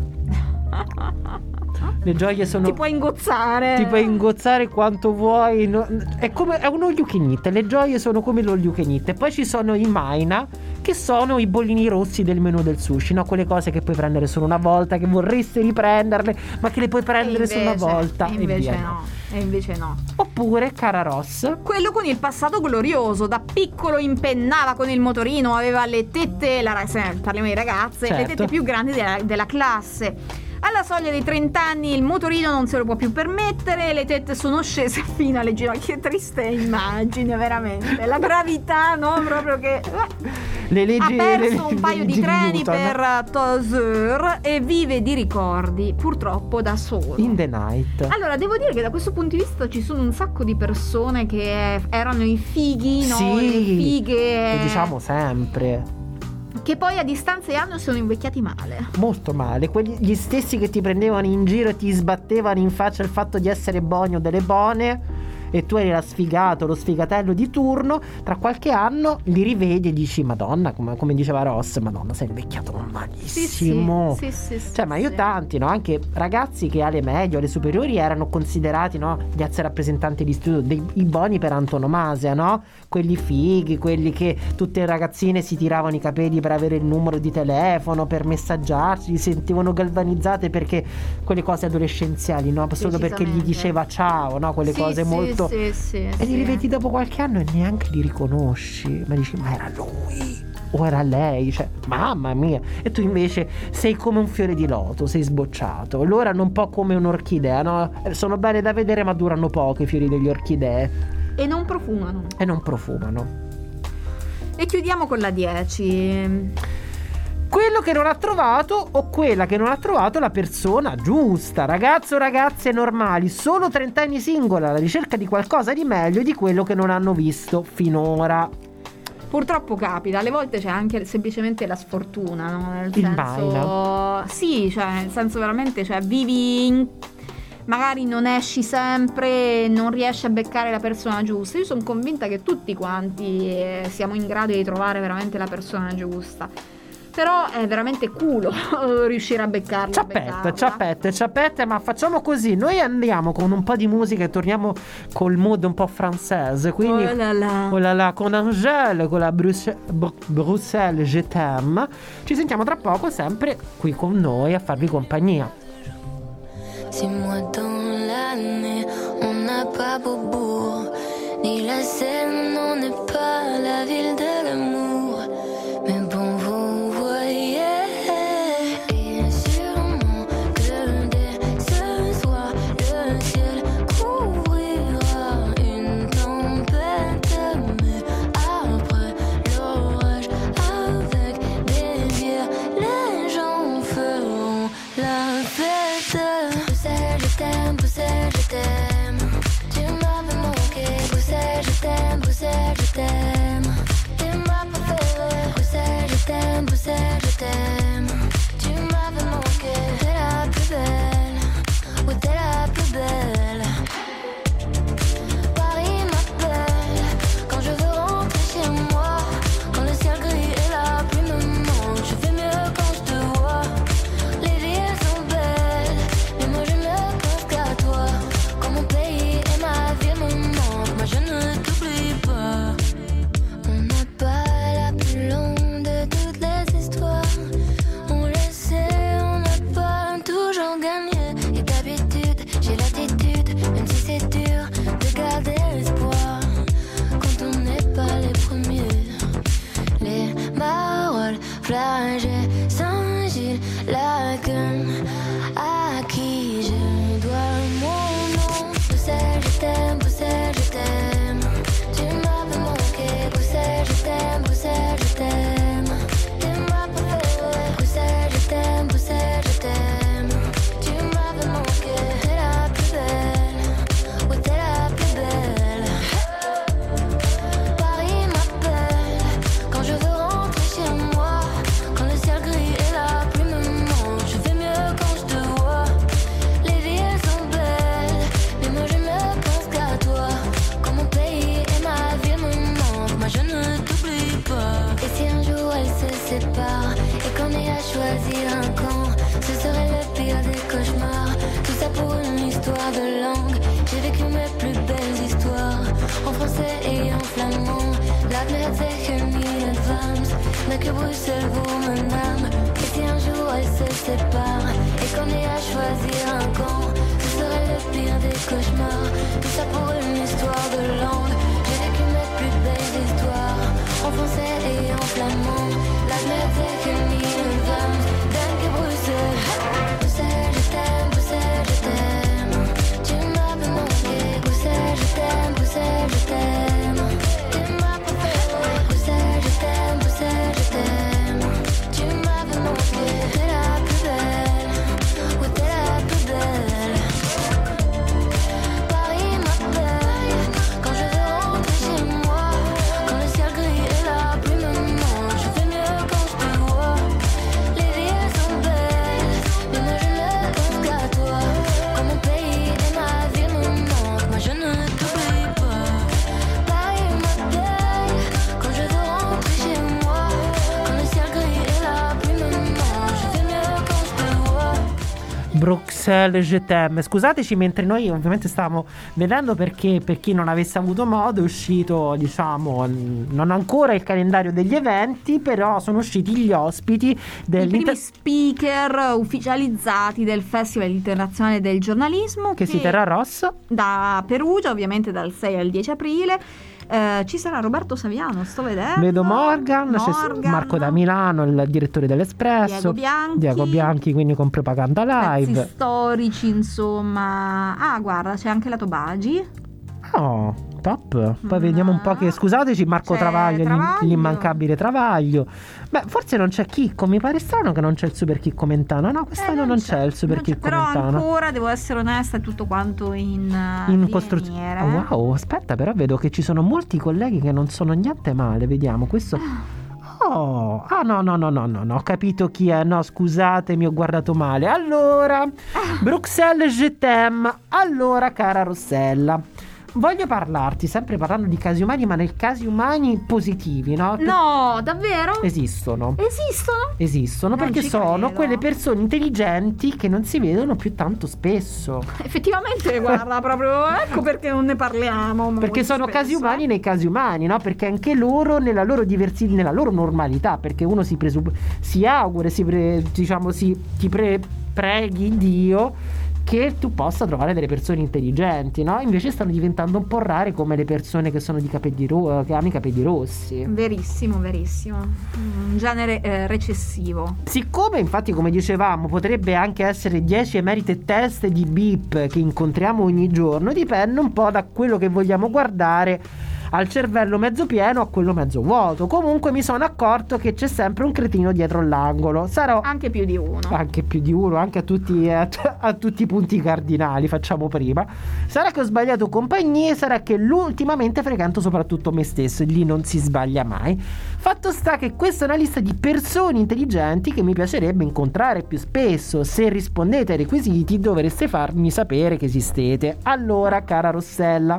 Le gioie sono... Ti puoi ingozzare. Ti puoi ingozzare quanto vuoi, no- è come è un all you can eat. Le gioie sono come l'all you can eat. E poi ci sono i maina, che sono i bollini rossi del menù del sushi, no? Quelle cose che puoi prendere solo una volta, che vorresti riprenderle, ma che le puoi E prendere solo una invece- volta. E e invece via. no. E invece no. Oppure, cara Ross, Quello con il passato glorioso, da piccolo impennava con il motorino, aveva le tette, la, ra- se parliamo di ragazze, le Certo. tette più grandi della, della classe. Alla soglia dei trenta anni il motorino non se lo può più permettere, le tette sono scese fino alle ginocchia. Che triste immagine, veramente. La gravità, no? Proprio che... le leggi, ha le perso leggi- un paio le di leggi treni Newton. per Tozur e vive di ricordi, purtroppo da solo. In the night. Allora, devo dire che da questo punto di vista ci sono un sacco di persone che erano i fighi, no? Sì, Le fighe. lo diciamo sempre. Che poi a distanza di anni sono invecchiati male. Molto male, quelli gli stessi che ti prendevano in giro e ti sbattevano in faccia il fatto di essere boni o delle bone e tu eri la sfigato, lo sfigatello di turno, tra qualche anno li rivedi e dici Madonna, come, come diceva Ross, Madonna, sei invecchiato malissimo. Sì, sì, sì, sì, Cioè, ma io sì. tanti, no? Anche ragazzi che alle medie, alle superiori erano considerati, no? Gli ex rappresentanti di studio, dei, i boni per antonomasia, no? Quelli fighi, quelli che tutte le ragazzine si tiravano i capelli per avere il numero di telefono, per messaggiarsi, si sentivano galvanizzate perché quelle cose adolescenziali, no? Solo perché gli Decisamente. diceva ciao, no? Quelle Sì, cose sì, molto... sì, sì, E sì. li rivedi dopo qualche anno e neanche li riconosci, ma dici ma era lui o era lei, cioè mamma mia. E tu invece sei come un fiore di loto, sei sbocciato. Loro erano un po' come un'orchidea, no? Sono belle da vedere ma durano poco i fiori degli orchidee E non profumano. e non profumano. E chiudiamo con la dieci. Quello che non ha trovato o quella che non ha trovato la persona giusta. Ragazzo o ragazze normali, solo trenta anni singola alla ricerca di qualcosa di meglio di quello che non hanno visto finora. Purtroppo capita, alle volte c'è anche semplicemente la sfortuna, no? Nel Il senso, sì, cioè nel senso veramente, cioè vivi in... magari non esci sempre, non riesci a beccare la persona giusta. Io sono convinta che tutti quanti eh, siamo in grado di trovare veramente la persona giusta. Però è veramente culo riuscire a beccarla. Ciappette, beccarla. ciappette, ciappette, ma facciamo così. Noi andiamo con un po' di musica e torniamo col mood un po' francese. Quindi, Oh là là. oh là là, con Angèle, con la Bruxelles, Bruxelles Je t'aime. Ci sentiamo tra poco, sempre qui con noi a farvi compagnia. Six mois dans l'année, on n'a pas Beaubourg, ni la Seine, on n'est pas la ville de l'amour. Mais bon, vous voyez, et sûrement que dès ce soir, le ciel couvrira une tempête. Mais après l'orage, avec des bières, les gens feront la fête. Bruxelles, je t'aime, Bruxelles, je t'aime. Tu m'avais manqué, Bruxelles, je t'aime, Bruxelles, je t'aime. Tu m'as pas fait de langue. J'ai vécu mes plus belles histoires en français et en flamand. Laat me het zeggen in advance, mais que Bruxelles vous me nomme. Et si un jour elle se sépare et qu'on ait à choisir un camp, ce serait le pire des cauchemars. Tout ça pour une histoire de langue. J'ai vécu mes plus belles histoires en français et en flamand. Laat me het zeggen in advance, denk que Bruxelles. Bruxelles, je t'aime, Bruxelles, je t'aime. Tu m'as fait manquer, Bruxelles, je t'aime, Bruxelles, je t'aime. Tu m'as préférée, Bruxelles, je t'aime, Bruxelles, je t'aime. Tu m'as fait manquer, t'es la plus belle, oui t'es la plus belle. Paris m'appelle quand je veux rentrer chez moi. Quand le ciel gris et la pluie me manque, je fais mieux quand je te vois. Les villes sont belles, mais moi je ne pense qu'à toi. Quand mon pays et ma ville me manquent, moi je ne t'oublie pas. Paris m'appelle quand je veux rentrer chez moi. Quand le ciel gris et la pluie me manquent, je fais mieux quand je te vois. Bruxelles, je t'aime. Scusateci, mentre noi ovviamente stavamo vedendo, perché per chi non avesse avuto modo è uscito, diciamo, non ancora il calendario degli eventi, però sono usciti gli ospiti I dell'inter- primi speaker ufficializzati del Festival Internazionale del Giornalismo che si terrà a Rosso. da Perugia, ovviamente dal sei al dieci aprile. Eh, ci sarà Roberto Saviano, sto vedendo. Vedo Morgan, c'è Morgan, Marco da Milano, il direttore dell'Espresso, Diego Bianchi. Diego Bianchi, quindi con propaganda pezzi live. storici, insomma. Ah, guarda, c'è anche la Tobagi. Oh, top. Poi Mm. vediamo un po' che, scusateci, Marco C'è Travaglio, l'im- Travaglio. l'immancabile Travaglio. Beh, forse non c'è Chicco, mi pare strano che non c'è il Super Chicco Mentana. No, quest'anno Eh, non c'è il Super non c'è, Chicco però Mentana. ancora, devo essere onesta, è tutto quanto in, uh, In divenire. costruzione. Oh, wow, aspetta, però vedo che ci sono molti colleghi che non sono niente male. Vediamo questo. Oh, ah no, no, no, no, no, no, ho capito chi è. No, scusatemi, ho guardato male. Allora, Bruxelles, je t'aime. Allora, cara Rossella, voglio parlarti, sempre parlando di casi umani, ma nei casi umani positivi, no? No, davvero? Esistono. Esistono? Esistono Non perché ci sono credo. quelle persone intelligenti che non si vedono più tanto spesso. Effettivamente, guarda, proprio ecco perché non ne parliamo. Perché molto sono spesso, casi eh. umani nei casi umani, no? Perché anche loro nella loro diversi, nella loro normalità, perché uno si presupp- si augura, si pre- diciamo si ti pre- preghi Dio che tu possa trovare delle persone intelligenti, no? Invece stanno diventando un po' rare, come le persone che sono di capelli ro- che hanno i capelli rossi. Verissimo, verissimo. Un genere eh, recessivo. Siccome infatti, come dicevamo, potrebbe anche essere dieci emerite teste di beep che incontriamo ogni giorno, dipende un po' da quello che vogliamo guardare, al cervello mezzo pieno o a quello mezzo vuoto. Comunque mi sono accorto che c'è sempre un cretino dietro l'angolo. Sarò Anche più di uno. anche più di uno, anche a tutti, a, a tutti i punti cardinali. Facciamo prima. Sarà che ho sbagliato compagnie, sarà che ultimamente frequento soprattutto me stesso e lì non si sbaglia mai. Fatto sta che questa è una lista di persone intelligenti che mi piacerebbe incontrare più spesso. Se rispondete ai requisiti dovreste farmi sapere che esistete. Allora, cara Rossella,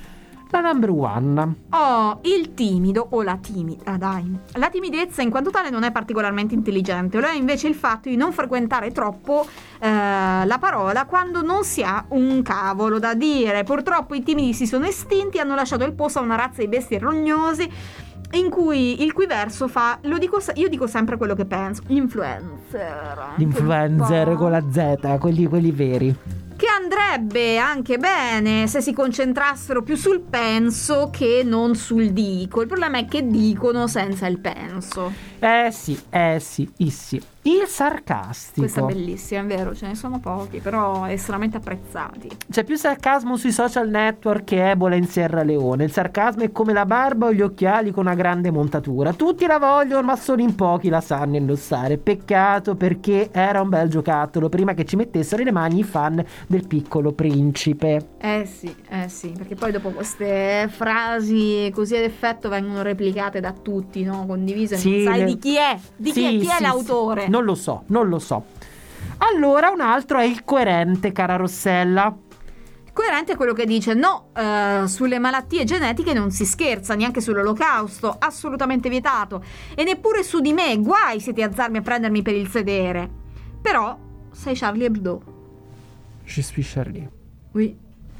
la number one. Oh, il timido o la timida, dai. La timidezza in quanto tale non è particolarmente intelligente, lo è invece il fatto di non frequentare troppo eh, la parola quando non si ha un cavolo da dire. Purtroppo i timidi si sono estinti, hanno lasciato il posto a una razza di bestie rognosi in cui il cui verso fa, lo dico, se- io dico sempre quello che penso, influencer. L'influencer Un po'. con la Z, quelli, quelli veri. Che andrebbe anche bene se si concentrassero più sul penso che non sul dico. Il problema è che dicono senza il penso. Eh sì, eh sì, issi. Il sarcastico. Questa è bellissima, è vero, ce ne sono pochi, però estremamente apprezzati. C'è più sarcasmo sui social network che Ebola in Sierra Leone. Il sarcasmo è come la barba o gli occhiali con una grande montatura. Tutti la vogliono, ma solo in pochi la sanno indossare. Peccato, perché era un bel giocattolo prima che ci mettessero le mani i fan del Piccolo Principe. Eh sì, eh sì, perché poi dopo queste frasi così ad effetto vengono replicate da tutti, no? Condivise, Sì, non sai le- di chi è, di chi Sì, è, chi è sì, l'autore. sì. Non lo so, non lo so. Allora, un altro è il coerente, cara Rossella. Coerente è quello che dice no, eh, sulle malattie genetiche non si scherza, neanche sull'olocausto, assolutamente vietato, e neppure su di me, guai se ti azzarmi a prendermi per il sedere. Però sei Charlie Hebdo. Je suis Charlie. Ui.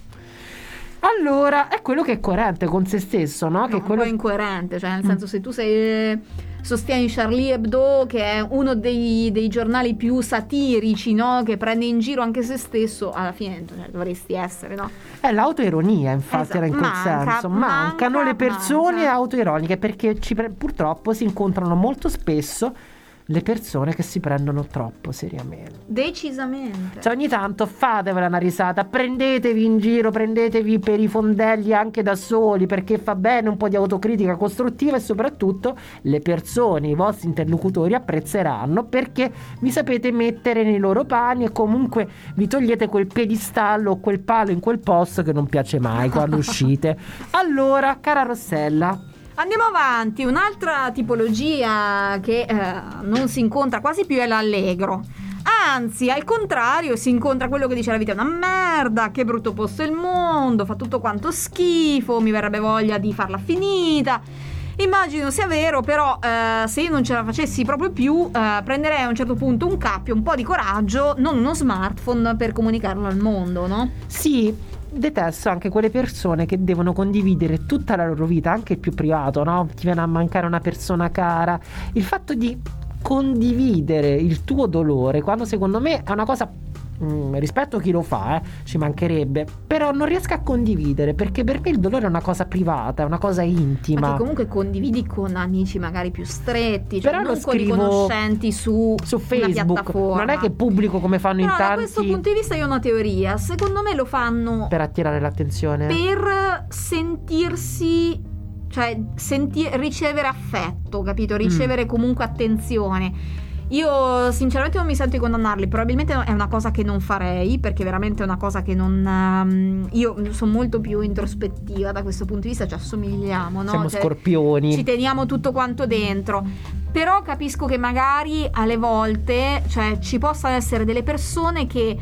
Allora, è quello che è coerente con se stesso, no? No, Che è un quello... po' incoerente, cioè nel senso, se tu sei sostieni Charlie Hebdo, che è uno dei, dei giornali più satirici, no? Che prende in giro anche se stesso, alla fine cioè, dovresti essere, no? È l'autoironia, infatti, Esatto. era in quel Manca, senso. manca, Mancano le persone manca. autoironiche, perché ci pre- purtroppo si incontrano molto spesso le persone che si prendono troppo seriamente. Decisamente. Cioè ogni tanto fatevela una risata, prendetevi in giro, prendetevi per i fondelli anche da soli, perché fa bene un po' di autocritica costruttiva, e soprattutto le persone, i vostri interlocutori apprezzeranno, perché vi sapete mettere nei loro panni e comunque vi togliete quel piedistallo o quel palo in quel posto che non piace mai quando uscite. Allora, cara Rossella, Andiamo avanti, un'altra tipologia che eh, non si incontra quasi più è l'allegro. Anzi, al contrario, si incontra quello che dice la vita è una merda, che brutto posto è il mondo, fa tutto quanto schifo, mi verrebbe voglia di farla finita. Immagino sia vero, però eh, se io non ce la facessi proprio più, eh, prenderei a un certo punto un cappio, un po' di coraggio, non uno smartphone per comunicarlo al mondo, no? sì, detesto anche quelle persone che devono condividere tutta la loro vita, anche il più privato, no? Ti viene a mancare una persona cara. Il fatto di condividere il tuo dolore, quando secondo me è una cosa, mm, rispetto a chi lo fa, eh, ci mancherebbe, però non riesco a condividere, perché per me il dolore è una cosa privata, è una cosa intima. Ma che comunque condividi con amici magari più stretti, cioè Però non lo con i scrivo conoscenti su, su una Facebook, piattaforma. non è che pubblico come fanno Però in da tanti questo punto di vista io ho una teoria. Secondo me lo fanno per attirare l'attenzione. per sentirsi, cioè senti- ricevere affetto, capito? Ricevere comunque attenzione. Io sinceramente non mi sento di condannarli, probabilmente è una cosa che non farei, perché veramente è una cosa che non um, io sono molto più introspettiva da questo punto di vista, ci assomigliamo, no? Siamo Cioè, scorpioni. ci teniamo tutto quanto dentro. Però capisco che magari alle volte, cioè, ci possano essere delle persone che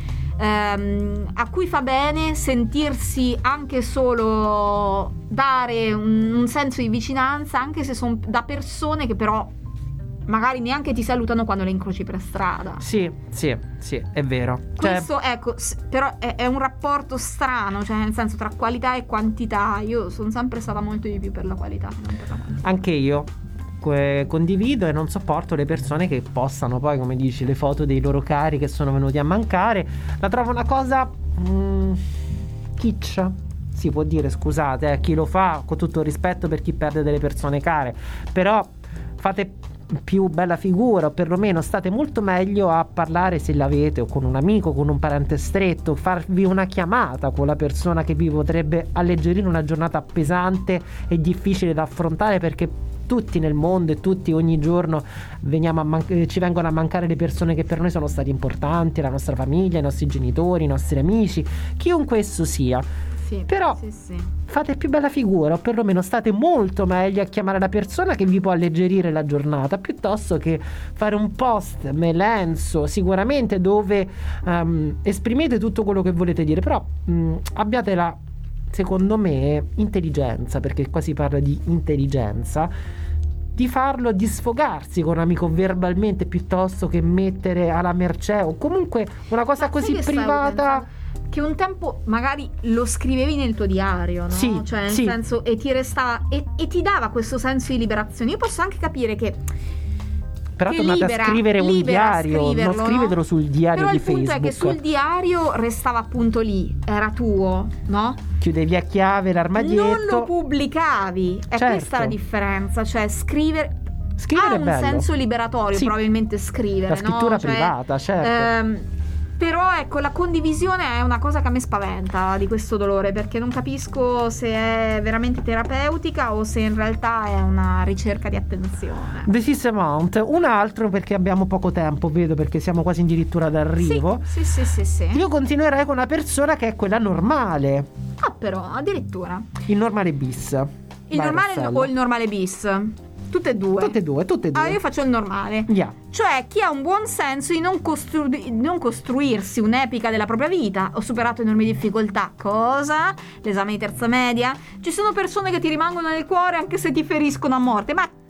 ehm, a cui fa bene sentirsi anche solo dare un, un senso di vicinanza, anche se sono da persone che però magari neanche ti salutano quando le incroci per strada. Sì, sì, sì, è vero. Cioè, Questo, ecco, s- però è, è un rapporto strano, cioè nel senso tra qualità e quantità. Io sono sempre stata molto di più per la qualità che non per la quantità. anche io que- condivido e non sopporto le persone che postano poi, come dici, le foto dei loro cari che sono venuti a mancare. La trovo una cosa mm, kitsch, si può dire, scusate, eh, chi lo fa, con tutto il rispetto per chi perde delle persone care, però fate più bella figura, o perlomeno state molto meglio a parlare, se l'avete, o con un amico, con un parente stretto, farvi una chiamata con la persona che vi potrebbe alleggerire una giornata pesante e difficile da affrontare, perché tutti nel mondo e tutti ogni giorno veniamo a man- ci vengono a mancare le persone che per noi sono state importanti, la nostra famiglia, i nostri genitori, i nostri amici, chiunque esso sia. Sì, Però sì, sì. fate più bella figura, o perlomeno state molto meglio a chiamare la persona che vi può alleggerire la giornata, piuttosto che fare un post melenso, sicuramente, dove um, esprimete tutto quello che volete dire, però um, abbiate la, secondo me, intelligenza, perché qua si parla di intelligenza, di farlo, di sfogarsi con un amico verbalmente, piuttosto che mettere alla mercé o comunque una cosa Ma così sai che stavo privata. pensando? Che un tempo magari lo scrivevi nel tuo diario, no? Sì, Cioè nel sì. senso, e ti restava e, e ti dava questo senso di liberazione. Io posso anche capire che Però che tornate libera- a scrivere un libera a diario, non scriverlo, scrivetelo no? sul diario però di il punto Facebook. è che sul diario restava appunto lì, era tuo, no? Chiudevi a chiave l'armadietto. Non lo pubblicavi. È Certo. questa la differenza, cioè scrivere Scrivere ha è un bello. senso liberatorio, Sì. probabilmente scrivere, La scrittura no? Cioè, privata, certo. ehm, però ecco, la condivisione è una cosa che a me spaventa di questo dolore, perché non capisco se è veramente terapeutica o se in realtà è una ricerca di attenzione. The Six Amount, un altro, perché abbiamo poco tempo, vedo, perché siamo quasi addirittura d'arrivo. Sì, sì, sì, sì, sì. Io continuerei con una persona che è quella normale, Ah, però, addirittura. il normale bis. Il Vai, normale Rossella. o il normale bis? Tutte e due. Tutte e due, tutte e due. Ah, io faccio il normale. Yeah. Cioè, chi ha un buon senso di non, costru- di non costruirsi un'epica della propria vita. Ho superato enormi difficoltà. Cosa? L'esame di terza media? Ci sono persone che ti rimangono nel cuore anche se ti feriscono a morte. Ma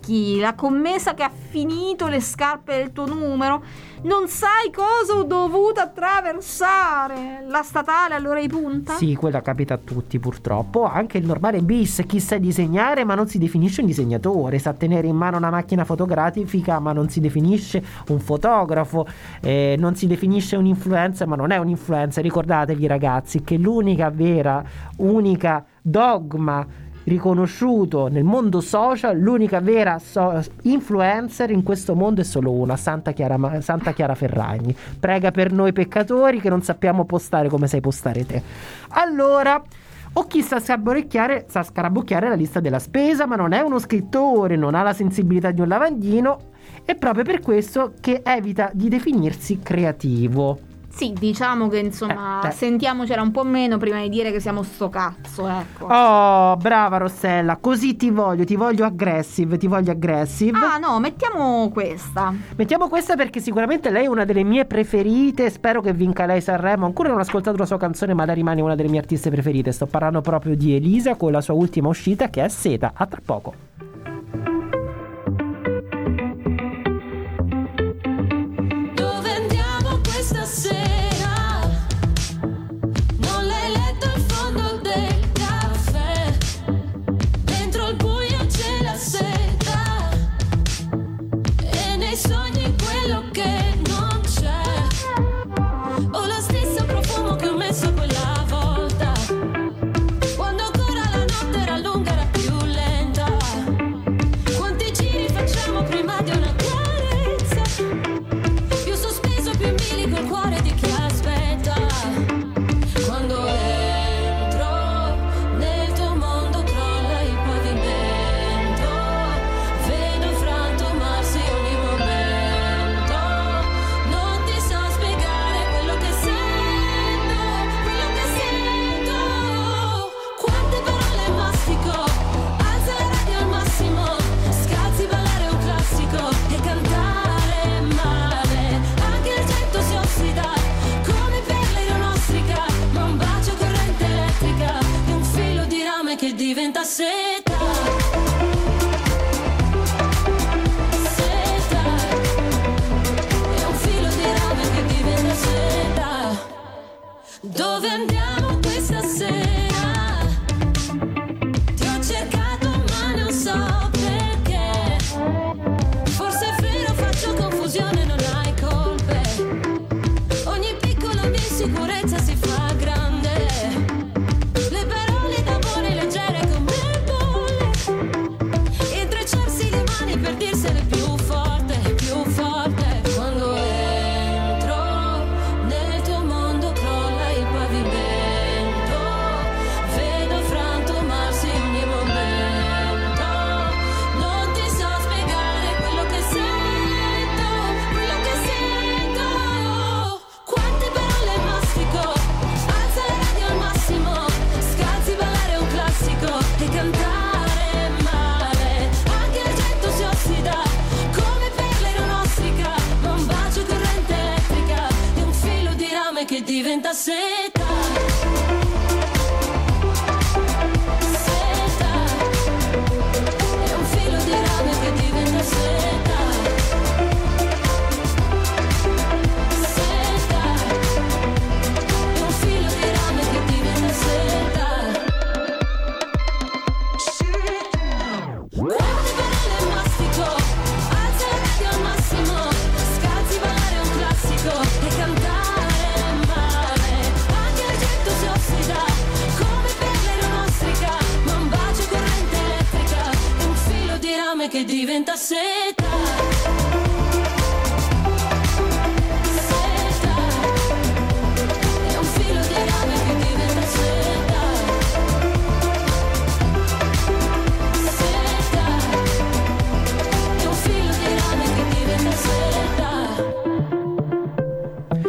attacchi, la commessa che ha finito le scarpe del tuo numero, non sai cosa ho dovuto attraversare, la statale all'ora di punta? Sì, quella capita a tutti purtroppo. Anche il normale bis, chi sa disegnare ma non si definisce un disegnatore, sa tenere in mano una macchina fotografica ma non si definisce un fotografo, eh, non si definisce un influencer ma non è un influencer. Ricordatevi ragazzi che l'unica vera, unica dogma riconosciuto nel mondo social, l'unica vera so- influencer in questo mondo è solo una, Santa Chiara, Santa Chiara Ferragni. Prega per noi peccatori che non sappiamo postare come sai postare te. Allora, o chi sa scarabocchiare, sa scarabocchiare la lista della spesa ma non è uno scrittore, non ha la sensibilità di un lavandino, è proprio per questo che evita di definirsi creativo. Sì, diciamo che insomma Eh, eh. sentiamocela un po' meno prima di dire che siamo sto cazzo, ecco. Oh, brava Rossella, così ti voglio, ti voglio aggressive, ti voglio aggressive. Ah no, mettiamo questa. Mettiamo questa perché sicuramente lei è una delle mie preferite. Spero che vinca lei Sanremo. Ancora non ho ascoltato la sua canzone, ma lei rimane una delle mie artiste preferite. Sto parlando proprio di Elisa con la sua ultima uscita che è Seta. A tra poco. Dove andiamo questa sera? Non l'hai letto il fondo del caffè. Dentro il buio c'è la seta. E nei sogni quello che non c'è. Ho lo stesso profumo che ho messo quella volta. Quando ancora la notte era lunga, era più lenta. Quanti giri facciamo prima di una carezza? Più sospeso, più in bilico il cuore di chi aspetta. Quando entro nel tuo mondo crolla il pavimento. Vedo frantumarsi ogni momento. Non ti so spiegare quello che sento, quello che sento. Quante parole mastico, alza la radio al massimo. Scalzi, ballare un classico e cantare male. Anche il getto si ossida come perle in un'ostrica. Ma un bacio corrente elettrica e un filo di rame che diventa seta. Seta. E un filo di rame che diventa seta. Dove andiamo questa sera? Ti ho cercato ma non so perché. Forse è vero, faccio confusione, non hai colpe. Ogni piccola mia insicurezza si fa grande. Le parole d'amore leggere come bolle. Intrecciarsi le mani per dirsele più forte, più forte. Quando entro nel tuo mondo crolla il pavimento. Vedo frantumarsi ogni momento. Non ti so spiegare quello che sento, quello che sento. Quante parole mastico, alza la radio al massimo. Scalzi, ballare un classico e cantare male. Anche il getto si ossida come perle in un'ostrica. Ma un bacio corrente elettrica e un filo di rame che diventa seta. Seta. E un filo di rame che diventa seta. Seta. E un filo di rame che diventa seta. Quante parole mastico, alza la radio al massimo. Scalzi, ballare un classico e cantare male. Anche il getto si ossida come perle in un'ostrica. Ma un bacio corrente elettrica e un filo di rame che diventa seta. Seta. E un filo di rame che diventa seta. Seta. E un filo di rame che diventa seta.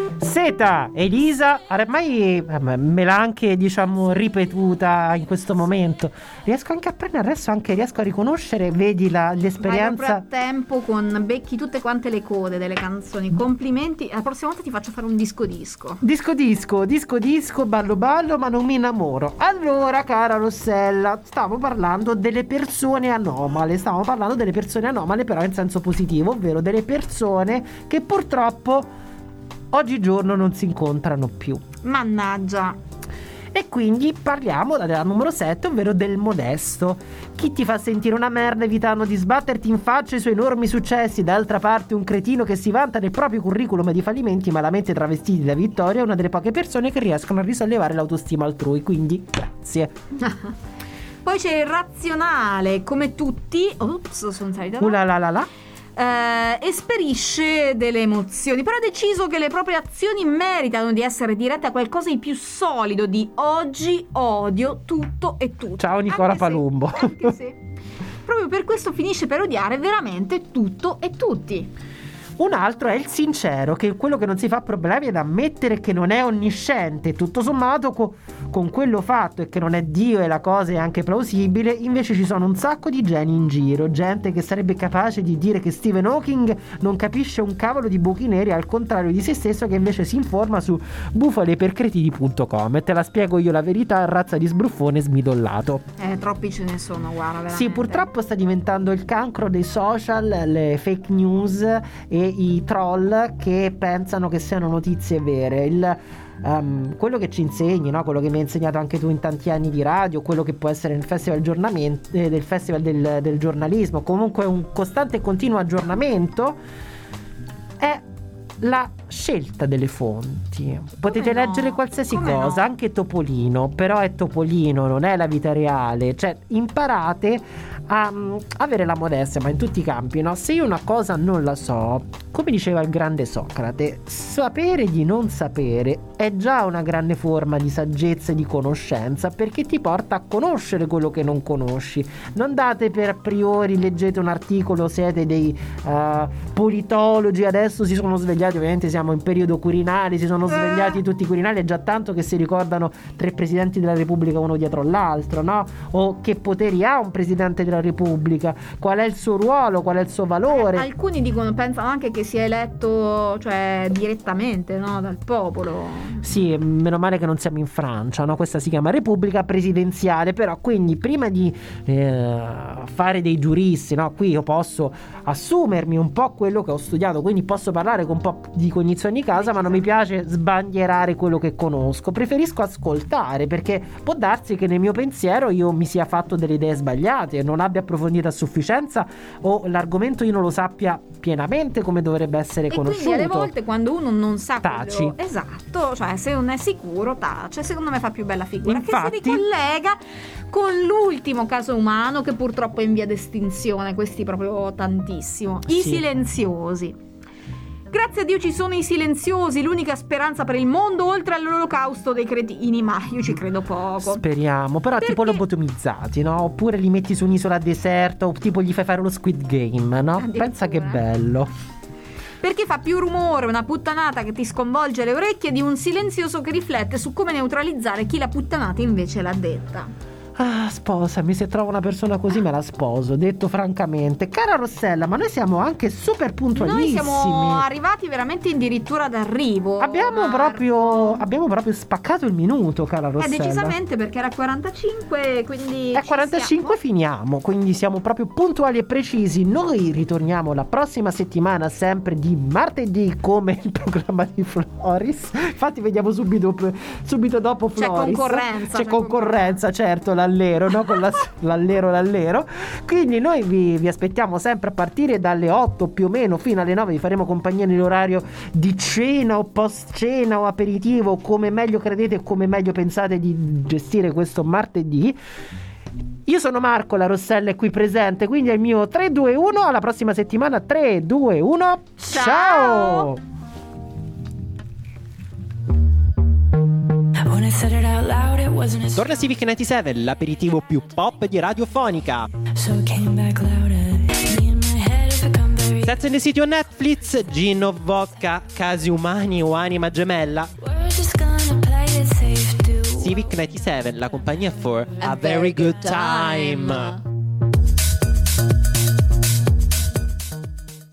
Elisabetta, Elisa, ormai eh, me l'ha anche, diciamo, ripetuta in questo momento. Riesco anche a prendere adesso, anche riesco a riconoscere, vedi la, Vai l'esperienza. proprio a tempo con becchi tutte quante le code delle canzoni. Complimenti. La prossima volta ti faccio fare un disco disco. Disco disco, disco disco, ballo ballo, ma non mi innamoro. Allora, cara Rossella, stavo parlando delle persone anomale. Stavo parlando delle persone anomale, però in senso positivo, ovvero delle persone che purtroppo oggigiorno non si incontrano più. Mannaggia. E quindi parliamo della numero sette, ovvero del modesto. Chi ti fa sentire una merda evitando di sbatterti in faccia i suoi enormi successi, d'altra parte un cretino che si vanta del proprio curriculum di fallimenti malamente travestiti da vittoria, è una delle poche persone che riescono a risollevare l'autostima altrui, quindi grazie. Poi c'è il razionale, come tutti. Ops, sono salita là. Uh la la la la. Eh, esperisce delle emozioni, però ha deciso che le proprie azioni meritano di essere dirette a qualcosa di più solido di oggi odio tutto e tutti. Ciao Nicola Anche se- Palumbo. anche se proprio per questo finisce per odiare veramente tutto e tutti. Un altro è il sincero, che è quello che non si fa problemi ad ammettere che non è onnisciente. Tutto sommato co- con quello fatto e che non è Dio e la cosa è anche plausibile. Invece ci sono un sacco di geni in giro, gente che sarebbe capace di dire che Stephen Hawking non capisce un cavolo di buchi neri, al contrario di se stesso, che invece si informa su bufalepercretini punto com. E te la spiego io la verità, razza di sbruffone smidollato. Eh, troppi ce ne sono, guarda, veramente. Sì, purtroppo sta diventando il cancro dei social, le fake news e i troll che pensano che siano notizie vere. Il, um, quello che ci insegni, no? Quello che mi hai insegnato anche tu in tanti anni di radio, quello che può essere nel festival, aggiornamento, eh, del, festival del, del giornalismo, comunque un costante e continuo aggiornamento, è la scelta delle fonti. Potete no? leggere qualsiasi Come cosa, no? anche Topolino, però è Topolino, non è la vita reale. Cioè, imparate a mm, avere la modestia, ma in tutti i campi, no? Se io una cosa non la so, come diceva il grande Socrate, sapere di non sapere è già una grande forma di saggezza e di conoscenza, perché ti porta a conoscere quello che non conosci. Non date per a priori, leggete un articolo, siete dei uh, politologi, adesso si sono svegliati, ovviamente siamo in periodo Quirinale, si sono svegliati tutti i Quirinali, è già tanto che si ricordano tre presidenti della Repubblica uno dietro l'altro, no? O che poteri ha un presidente della Repubblica, qual è il suo ruolo, qual è il suo valore. Eh, alcuni dicono, pensano anche che sia eletto, cioè direttamente, no, dal popolo. Sì, meno male che non siamo in Francia, no? Questa si chiama Repubblica Presidenziale. Però quindi prima di eh, fare dei giuristi, no? Qui io posso assumermi un po' quello che ho studiato, quindi posso parlare con un po' di cognizioni di casa, ma non mi piace sbandierare quello che conosco. Preferisco ascoltare, perché può darsi che nel mio pensiero io mi sia fatto delle idee sbagliate, non abbia approfondito a sufficienza, o l'argomento io non lo sappia pienamente come dovrebbe essere E conosciuto. quindi alle volte quando uno non sa Taci. quello, esatto, cioè se non è sicuro tace, secondo me fa più bella figura. Infatti- Che si ricollega con l'ultimo caso umano che purtroppo è in via d'estinzione, questi proprio tantissimo, i Sì. silenziosi. Grazie a Dio ci sono i silenziosi, l'unica speranza per il mondo oltre all'olocausto dei cretini, ma io ci credo poco. Speriamo, però Perché- tipo lobotomizzati, no? Oppure li metti su un'isola deserta, o tipo gli fai fare lo Squid Game, no? Addirittura. Pensa che bello. Perché fa più rumore una puttanata che ti sconvolge le orecchie di un silenzioso che riflette su come neutralizzare chi la puttanata invece l'ha detta. Ah, sposami, se trovo una persona così me la sposo, detto francamente. Cara Rossella, ma noi siamo anche super puntualissimi. Noi siamo arrivati veramente addirittura d'arrivo. Abbiamo Marco. proprio, abbiamo proprio spaccato il minuto, cara Eh, Rossella. decisamente, perché era quarantacinque, quindi È ci quarantacinque, siamo. finiamo, quindi siamo proprio puntuali e precisi. Noi ritorniamo la prossima settimana, sempre di martedì, come il programma di Floris. Infatti vediamo subito, subito dopo C'è Floris. concorrenza, C'è c'è concorrenza, certo, l'allero, no? Con la- l'allero, l'allero. Quindi noi vi, vi aspettiamo sempre a partire dalle otto più o meno fino alle nove. Vi faremo compagnia nell'orario di cena o post cena o aperitivo, come meglio credete e come meglio pensate di gestire questo martedì. Io sono Marco, la Rossella è qui presente, quindi è il mio tre due uno. Alla prossima settimana. Tre due uno. Ciao! Ciao! When I said it out loud, it wasn't as Torna Civic novantasette, l'aperitivo più pop di Radiofonica. so it came back louder. Me in my head has become very Sex and the City on Netflix, Gin o vodka, casi umani o anima gemella. We're just gonna play it safe, do Civic novantasette, la compagnia for A Very Good Time.